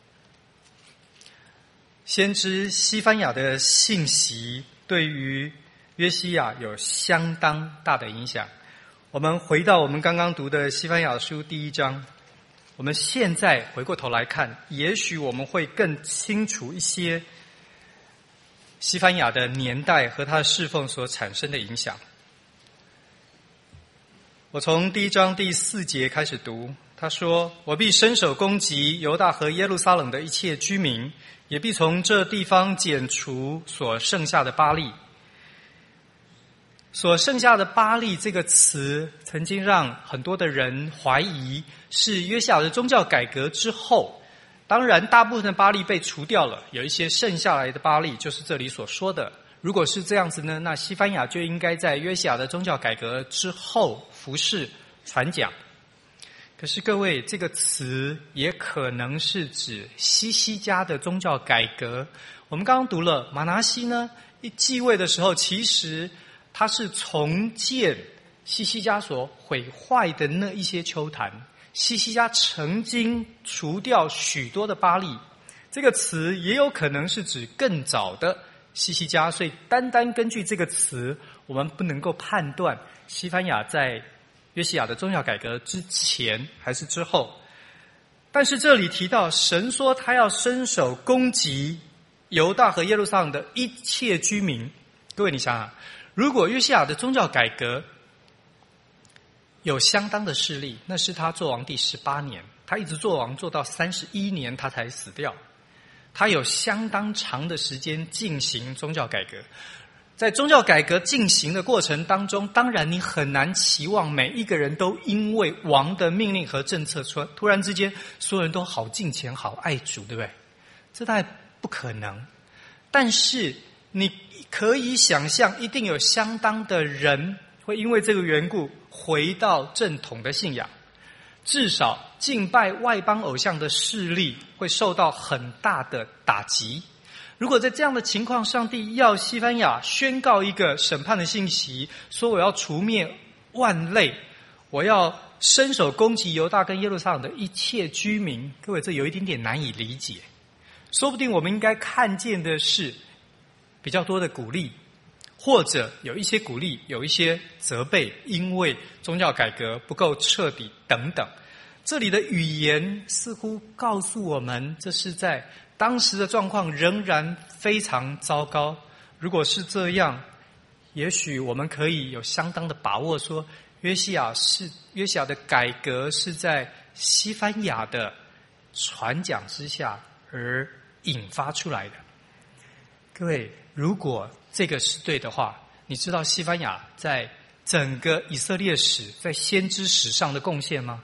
先知西番雅的信息对于约西亚有相当大的影响。我们回到我们刚刚读的西番雅书第一章，我们现在回过头来看，也许我们会更清楚一些西番雅的年代和他的侍奉所产生的影响。我从第一章第四节开始读，他说：我必伸手攻击犹大和耶路撒冷的一切居民，也必从这地方剪除所剩下的巴力。所剩下的巴力这个词，曾经让很多的人怀疑是约西亚的宗教改革之后，当然大部分的巴力被除掉了，有一些剩下来的巴力就是这里所说的。如果是这样子呢，那西番雅就应该在约西亚的宗教改革之后服侍传讲。可是各位，这个词也可能是指西西家的宗教改革。我们刚刚读了马拿西呢，一继位的时候，其实他是重建西西家所毁坏的那一些丘坛。西西家曾经除掉许多的巴力，这个词也有可能是指更早的西西家，所以单单根据这个词，我们不能够判断西番雅在约西亚的宗教改革之前还是之后。但是这里提到神说他要伸手攻击犹大和耶路撒冷的一切居民。各位，你想想，如果约西亚的宗教改革有相当的势力，那是他做王第十八年，他一直做王做到三十一年他才死掉，他有相当长的时间进行宗教改革。在宗教改革进行的过程当中，当然你很难期望每一个人都因为王的命令和政策突然之间所有人都好敬虔好爱主，对不对？这大概不可能。但是你可以想象，一定有相当的人会因为这个缘故回到正统的信仰，至少敬拜外邦偶像的势力会受到很大的打击。如果在这样的情况，上帝要西番雅宣告一个审判的信息，说我要除灭万类，我要伸手攻击犹大跟耶路撒冷的一切居民，各位，这有一点点难以理解。说不定我们应该看见的是比较多的鼓励，或者有一些鼓励，有一些责备，因为宗教改革不够彻底等等。这里的语言似乎告诉我们，这是在当时的状况仍然非常糟糕。如果是这样，也许我们可以有相当的把握说，约西亚是约西亚的改革是在西番雅的传讲之下而引发出来的。各位，如果这个是对的话，你知道西番雅在整个以色列史在先知史上的贡献吗？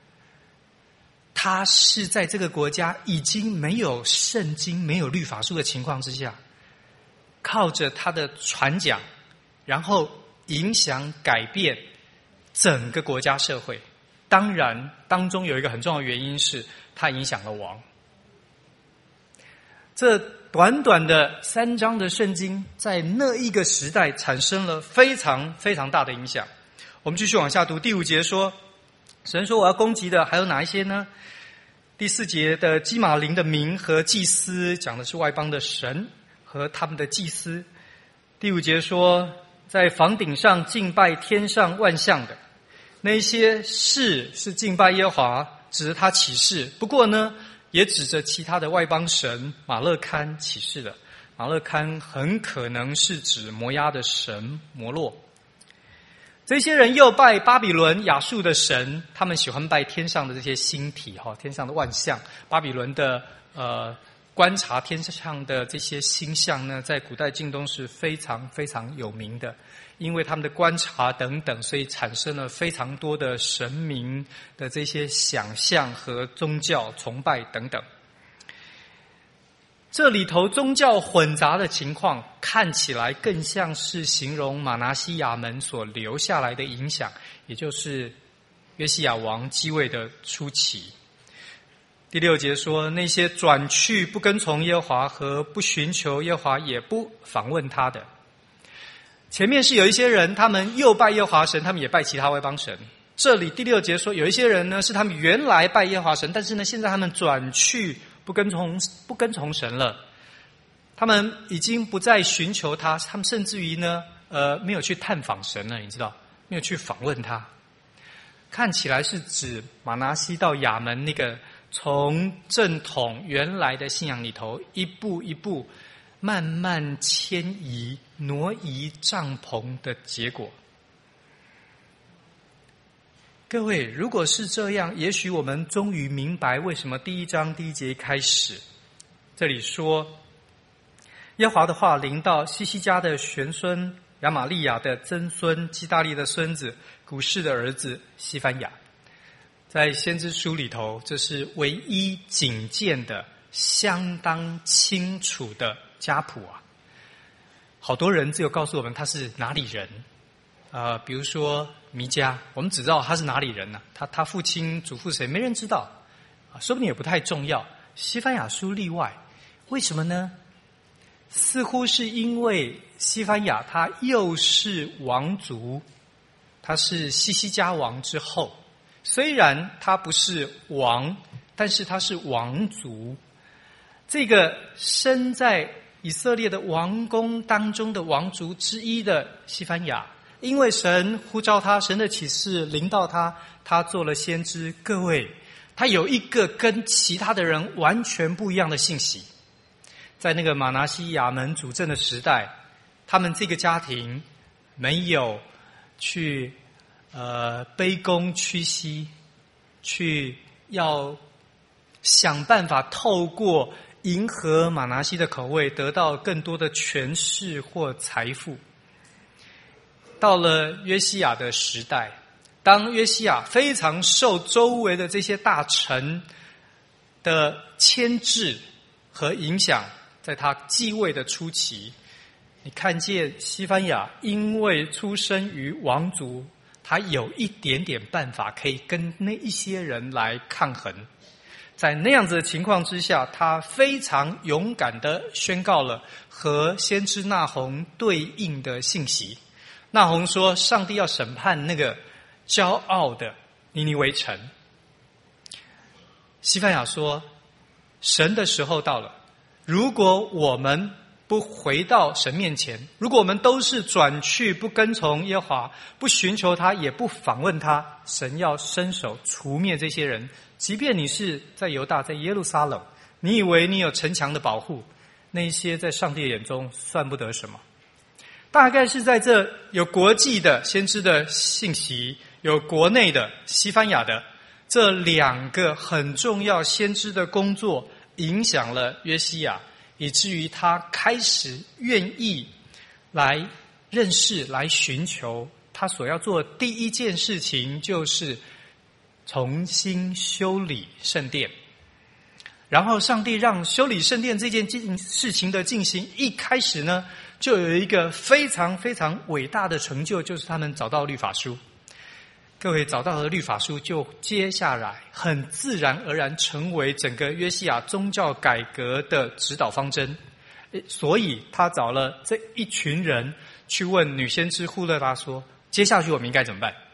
他是在这个国家已经没有圣经没有律法书的情况之下，靠着他的传讲，然后影响改变整个国家社会。当然当中有一个很重要的原因是他影响了王， 这短短的三章的圣经，在那一个时代产生了非常非常大的影响。我们继续往下读，第五节说，神说我要攻击的还有哪一些呢？第四节的基玛林的民和祭司，讲的是外邦的神和他们的祭司。第五节说，在房顶上敬拜天上万象的那些事，是敬拜耶和华，指着他起誓，不过呢也指着其他的外邦神马勒堪起誓的。马勒堪很可能是指摩押的神摩洛。这些人又拜巴比伦亚述的神，他们喜欢拜天上的这些星体，天上的万象。巴比伦的呃观察天上的这些星象呢，在古代近东是非常非常有名的，因为他们的观察等等，所以产生了非常多的神明的这些想象和宗教崇拜等等。这里头宗教混杂的情况，看起来更像是形容马拿西亚门所留下来的影响，也就是约西亚王继位的初期。第六节说，那些转去不跟从耶和华和不寻求耶和华也不访问他的。前面是有一些人，他们又拜耶和华神，他们也拜其他外邦神。这里第六节说，有一些人呢，是他们原来拜耶和华神，但是呢，现在他们转去不跟从不跟从神了，他们已经不再寻求他，他们甚至于呢，呃，没有去探访神了，你知道，没有去访问他。看起来是指马拿西到亚门那个从正统原来的信仰里头，一步一步慢慢迁移、挪移帐篷的结果。各位，如果是这样，也许我们终于明白为什么第一章第一节一开始，这里说耶和华的话临到西西家的玄孙亚玛利亚的曾孙基大利的孙子古士的儿子西番雅。在先知书里头，这是唯一仅见的相当清楚的家谱啊。好多人只有告诉我们他是哪里人，呃，比如说弥迦，我们只知道他是哪里人呢、啊？他他父亲祖父谁，没人知道啊，说不定也不太重要。西番雅书例外，为什么呢？似乎是因为西番雅他又是王族，他是西西家王之后，虽然他不是王，但是他是王族。这个生在以色列的王宫当中的王族之一的西番雅，因为神呼召他，神的启示临到他，他做了先知。各位，他有一个跟其他的人完全不一样的信息。在那个马拿西亚门主政的时代，他们这个家庭没有去呃卑躬屈膝，去要想办法透过迎合马拿西的口味，得到更多的权势或财富。到了约西亚的时代，当约西亚非常受周围的这些大臣的牵制和影响，在他继位的初期，你看见西番雅因为出生于王族，他有一点点办法可以跟那一些人来抗衡。在那样子的情况之下，他非常勇敢地宣告了和先知那鸿对应的信息。那鸿说，上帝要审判那个骄傲的尼尼微城。西番雅说，神的时候到了，如果我们不回到神面前，如果我们都是转去不跟从耶和华，不寻求他，也不访问他，神要伸手除灭这些人。即便你是在犹大，在耶路撒冷，你以为你有城墙的保护，那些在上帝眼中算不得什么。大概是在这有国际的先知的信息，有国内的西番雅的这两个很重要先知的工作，影响了约西亚，以至于他开始愿意来认识、来寻求。他所要做的第一件事情就是重新修理圣殿。然后上帝让修理圣殿这件事情的进行，一开始呢，就有一个非常非常伟大的成就，就是他们找到律法书。 各位找到的律法书就接下来很自然而然成为整个约西亚宗教改革的指导方针。所以他找了这一群人去问女先知户勒拉说，接下去我们应该怎么办？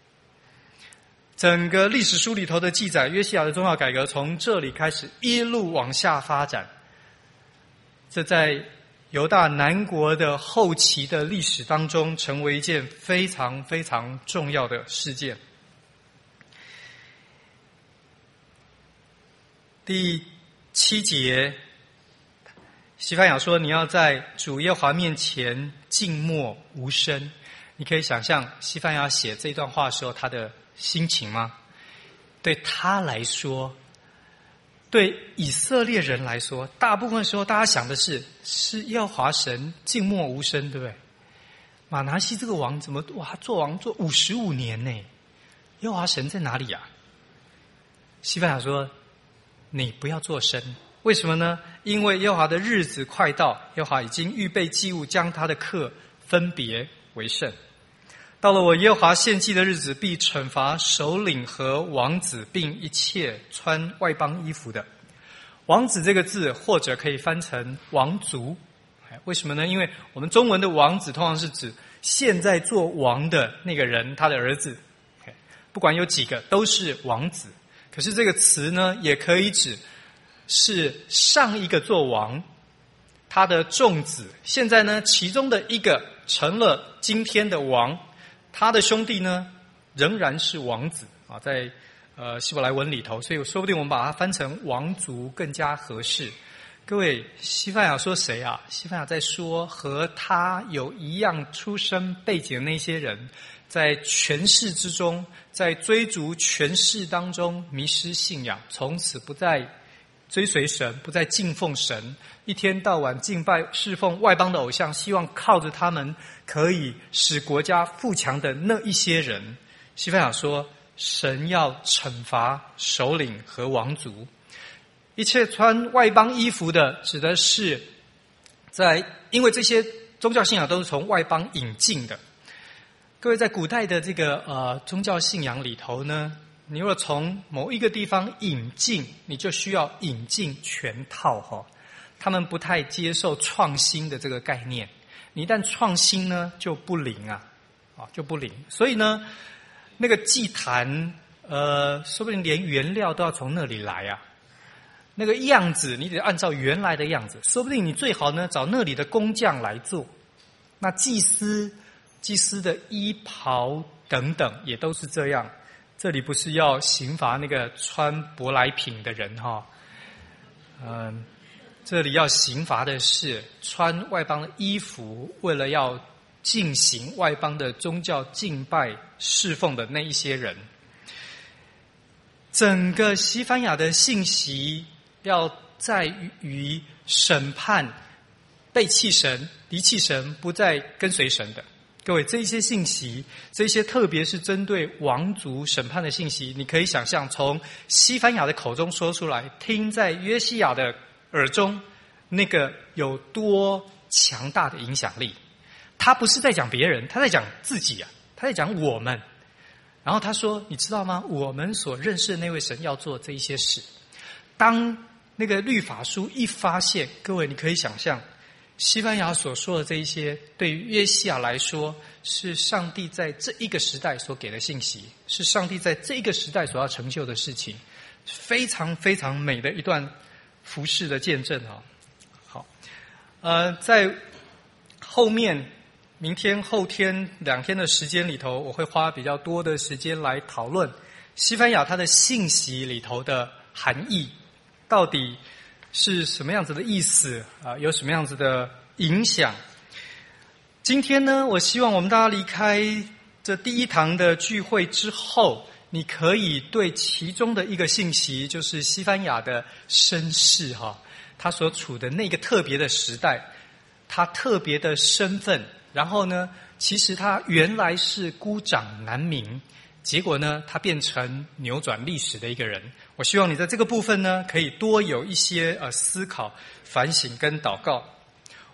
整个历史书里头的记载，约西亚的宗教改革从这里开始一路往下发展。这在犹大南国的后期的历史当中，成为一件非常非常重要的事件。第七节，西番雅说：“你要在主耶和华面前静默无声。”你可以想象西番雅写这段话的时候他的心情吗？对他来说，对以色列人来说，大部分时候大家想的是是耶和华神静默无声，对不对？马拿西这个王怎么哇做王做五十五年呢？耶和华神在哪里啊？西番雅说：“你不要作声。”为什么呢？因为耶和华的日子快到，耶和华已经预备祭物，将他的客分别为圣。到了我耶和华献祭的日子，必惩罚首领和王子，并一切穿外邦衣服的。王子这个字或者可以翻成王族，为什么呢？因为我们中文的王子通常是指现在做王的那个人，他的儿子，不管有几个都是王子。可是这个词呢，也可以指是上一个做王，他的众子，现在呢其中的一个成了今天的王，他的兄弟呢仍然是王子啊，在呃希伯来文里头，所以说不定我们把它翻成王族更加合适。各位，西番雅说谁啊？西番雅在说和他有一样出身背景的那些人，在权势之中，在追逐权势当中迷失信仰，从此不再追随神，不再敬奉神，一天到晚敬拜侍奉外邦的偶像，希望靠着他们可以使国家富强的那一些人。西番雅说，神要惩罚首领和王族。一切穿外邦衣服的，指的是在因为这些宗教信仰都是从外邦引进的。各位，在古代的这个呃宗教信仰里头呢，你如果从某一个地方引进，你就需要引进全套哈。他们不太接受创新的这个概念，你一旦创新呢，就不灵啊，啊就不灵。所以呢，那个祭坛，呃，说不定连原料都要从那里来啊。那个样子，你得按照原来的样子，说不定你最好呢找那里的工匠来做。那祭司、祭司的衣袍等等也都是这样。这里不是要刑罚那个穿舶来品的人哈，嗯，这里要刑罚的是穿外邦的衣服，为了要进行外邦的宗教敬拜侍奉的那一些人。整个西番雅的信息要在于审判背弃神、离弃神、不再跟随神的。各位，这一些信息，这一些特别是针对王族审判的信息，你可以想象从西番雅的口中说出来，听在约西亚的耳中，那个有多强大的影响力。他不是在讲别人，他在讲自己啊，他在讲我们。然后他说，你知道吗？我们所认识的那位神要做这一些事。当那个律法书一发现，各位你可以想象西番雅所说的这一些，对于约西亚来说，是上帝在这一个时代所给的信息，是上帝在这一个时代所要成就的事情，非常非常美的一段服事的见证啊！好，呃，在后面明天、后天两天的时间里头，我会花比较多的时间来讨论西番雅它的信息里头的含义，到底是什么样子的意思啊？有什么样子的影响？今天呢，我希望我们大家离开这第一堂的聚会之后，你可以对其中的一个信息，就是西番雅的身世哈，他所处的那个特别的时代，他特别的身份，然后呢，其实他原来是孤掌难鸣，结果呢，他变成扭转历史的一个人。我希望你在这个部分呢，可以多有一些呃思考、反省跟祷告。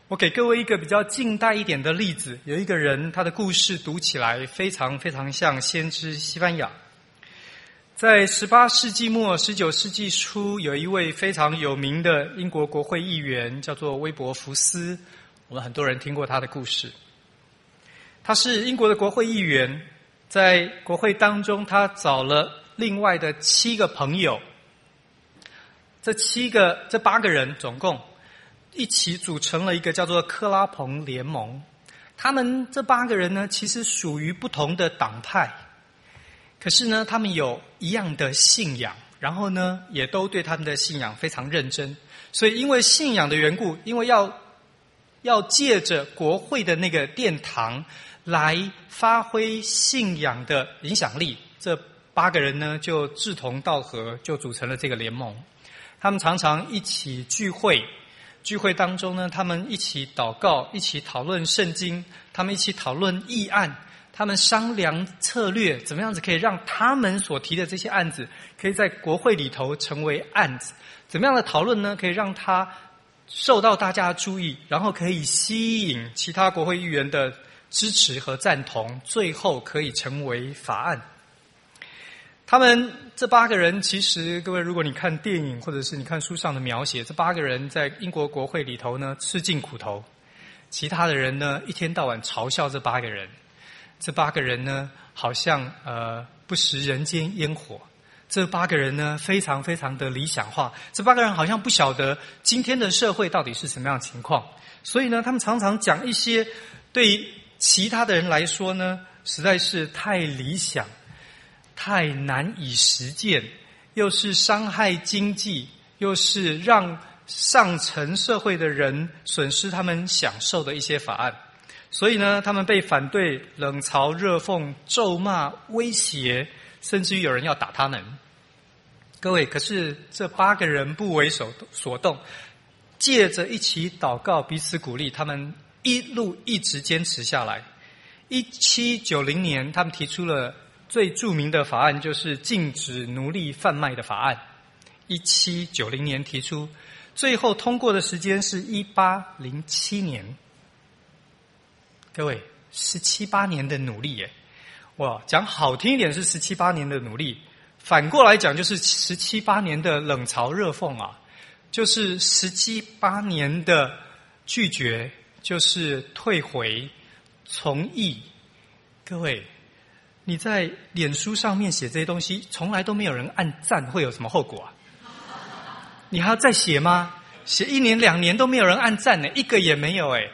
我给各位一个比较近代一点的例子，有一个人，他的故事读起来非常非常像先知西番雅。在十八世纪末十九世纪初，有一位非常有名的英国国会议员叫做威伯福斯，我们很多人听过他的故事。他是英国的国会议员，在国会当中他找了另外的七个朋友，这七个这八个人总共一起组成了一个叫做克拉彭联盟。他们这八个人呢，其实属于不同的党派，可是呢，他们有一样的信仰，然后呢，也都对他们的信仰非常认真。所以因为信仰的缘故，因为要要借着国会的那个殿堂来发挥信仰的影响力，这八个人呢就志同道合，就组成了这个联盟。他们常常一起聚会，聚会当中呢，他们一起祷告，一起讨论圣经，他们一起讨论议案，他们商量策略，怎么样子可以让他们所提的这些案子可以在国会里头成为案子，怎么样的讨论呢，可以让他受到大家的注意，然后可以吸引其他国会议员的支持和赞同，最后可以成为法案。他们这八个人，其实各位，如果你看电影或者是你看书上的描写，这八个人在英国国会里头呢吃尽苦头，其他的人呢一天到晚嘲笑这八个人。这八个人呢好像呃不食人间烟火，这八个人呢非常非常的理想化，这八个人好像不晓得今天的社会到底是什么样的情况，所以呢他们常常讲一些对其他的人来说呢实在是太理想，太难以实践，又是伤害经济，又是让上层社会的人损失他们享受的一些法案。所以呢他们被反对、冷嘲热讽、咒骂、威胁，甚至于有人要打他们。各位，可是这八个人不为所动，借着一起祷告，彼此鼓励，他们一路一直坚持下来。一七九零年他们提出了最著名的法案，就是禁止奴隶贩卖的法案。一七九零年提出，最后通过的时间是一八零七年。各位，十七八年的努力耶！哇，讲好听一点是十七八年的努力，反过来讲就是十七八年的冷嘲热讽啊，就是十七八年的拒绝，就是退回、从义。各位，你在脸书上面写这些东西，从来都没有人按赞，会有什么后果啊？你还要再写吗？写一年两年都没有人按赞呢，一个也没有哎。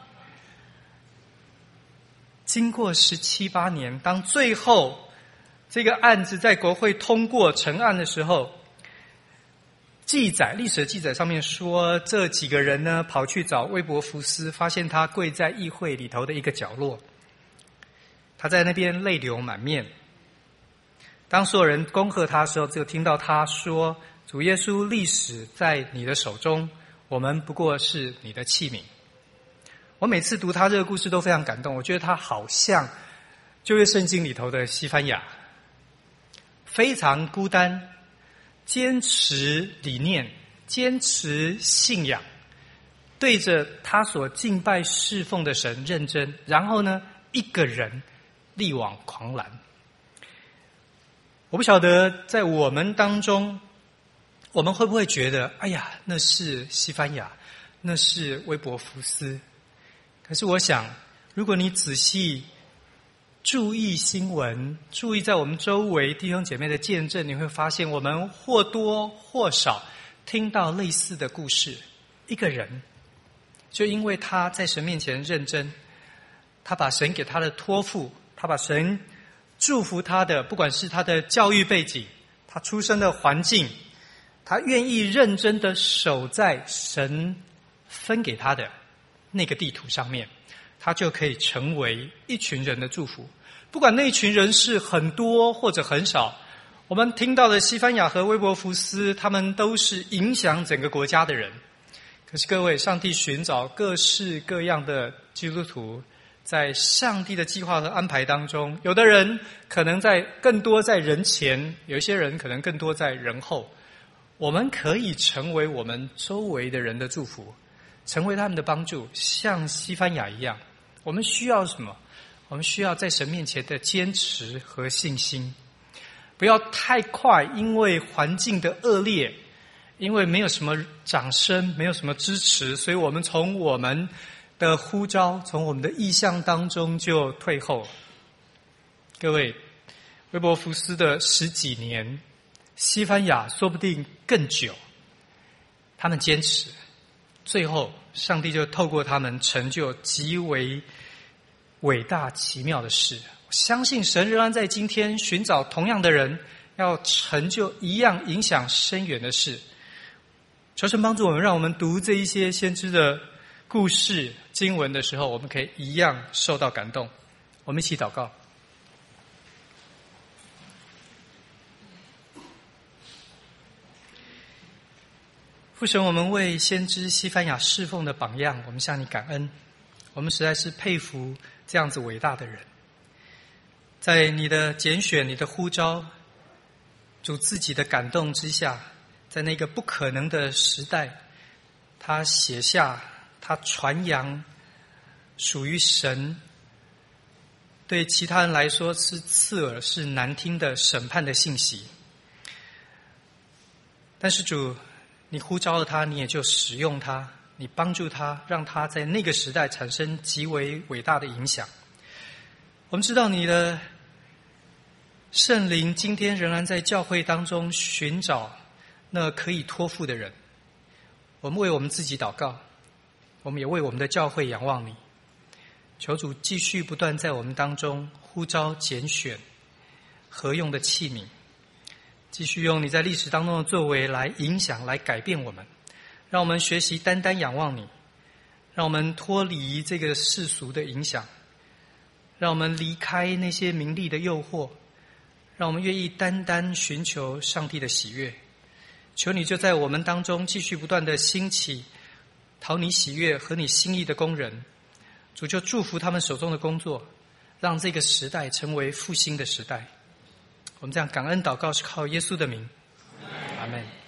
经过十七八年，当最后这个案子在国会通过成案的时候，记载历史的记载上面说，这几个人呢跑去找威伯福斯，发现他跪在议会里头的一个角落，他在那边泪流满面。当所有人恭贺他的时候，只有听到他说：“主耶稣，历史在你的手中，我们不过是你的器皿。”我每次读他这个故事都非常感动，我觉得他好像旧约圣经里头的西番雅，非常孤单，坚持理念，坚持信仰，对着他所敬拜侍奉的神认真，然后呢一个人力挽狂澜。我不晓得在我们当中，我们会不会觉得哎呀那是西番雅，那是威伯福斯。可是我想，如果你仔细注意新闻，注意在我们周围弟兄姐妹的见证，你会发现我们或多或少听到类似的故事。一个人就因为他在神面前认真，他把神给他的托付，他把神祝福他的，不管是他的教育背景，他出生的环境，他愿意认真的守在神分给他的那个地图上面，他就可以成为一群人的祝福。不管那一群人是很多或者很少，我们听到的西番雅和威伯福斯，他们都是影响整个国家的人。可是各位，上帝寻找各式各样的基督徒，在上帝的计划和安排当中，有的人可能在更多在人前，有一些人可能更多在人后。我们可以成为我们周围的人的祝福， 成为他们的帮助，像西番雅一样。我们需要什么？我们需要在神面前的坚持和信心，不要太快，因为环境的恶劣，因为没有什么掌声，没有什么支持，所以我们从我们的呼召，从我们的意向当中就退后。各位，威伯福斯的十几年，西番雅说不定更久，他们坚持，最后上帝就透过他们成就极为伟大奇妙的事。我相信神仍然在今天寻找同样的人，要成就一样影响深远的事。求神帮助我们，让我们读这一些先知的故事经文的时候，我们可以一样受到感动。我们一起祷告。父神，我们为先知西番雅侍奉的榜样，我们向你感恩。我们实在是佩服这样子伟大的人，在你的拣选、你的呼召、主自己的感动之下，在那个不可能的时代，他写下，他传扬属于神，对其他人来说是刺耳、是难听的审判的信息。但是主，你呼召了他，你也就使用他，你帮助他，让他在那个时代产生极为伟大的影响。我们知道你的圣灵今天仍然在教会当中寻找那可以托付的人。我们为我们自己祷告，我们也为我们的教会仰望你。求主继续不断在我们当中呼召拣选合用的器皿，继续用你在历史当中的作为来影响、来改变我们，让我们学习单单仰望你，让我们脱离这个世俗的影响，让我们离开那些名利的诱惑，让我们愿意单单寻求上帝的喜悦。求你就在我们当中继续不断的兴起讨你喜悦和你心意的工人，主就祝福他们手中的工作，让这个时代成为复兴的时代。我们这样感恩祷告是靠耶稣的名，阿们。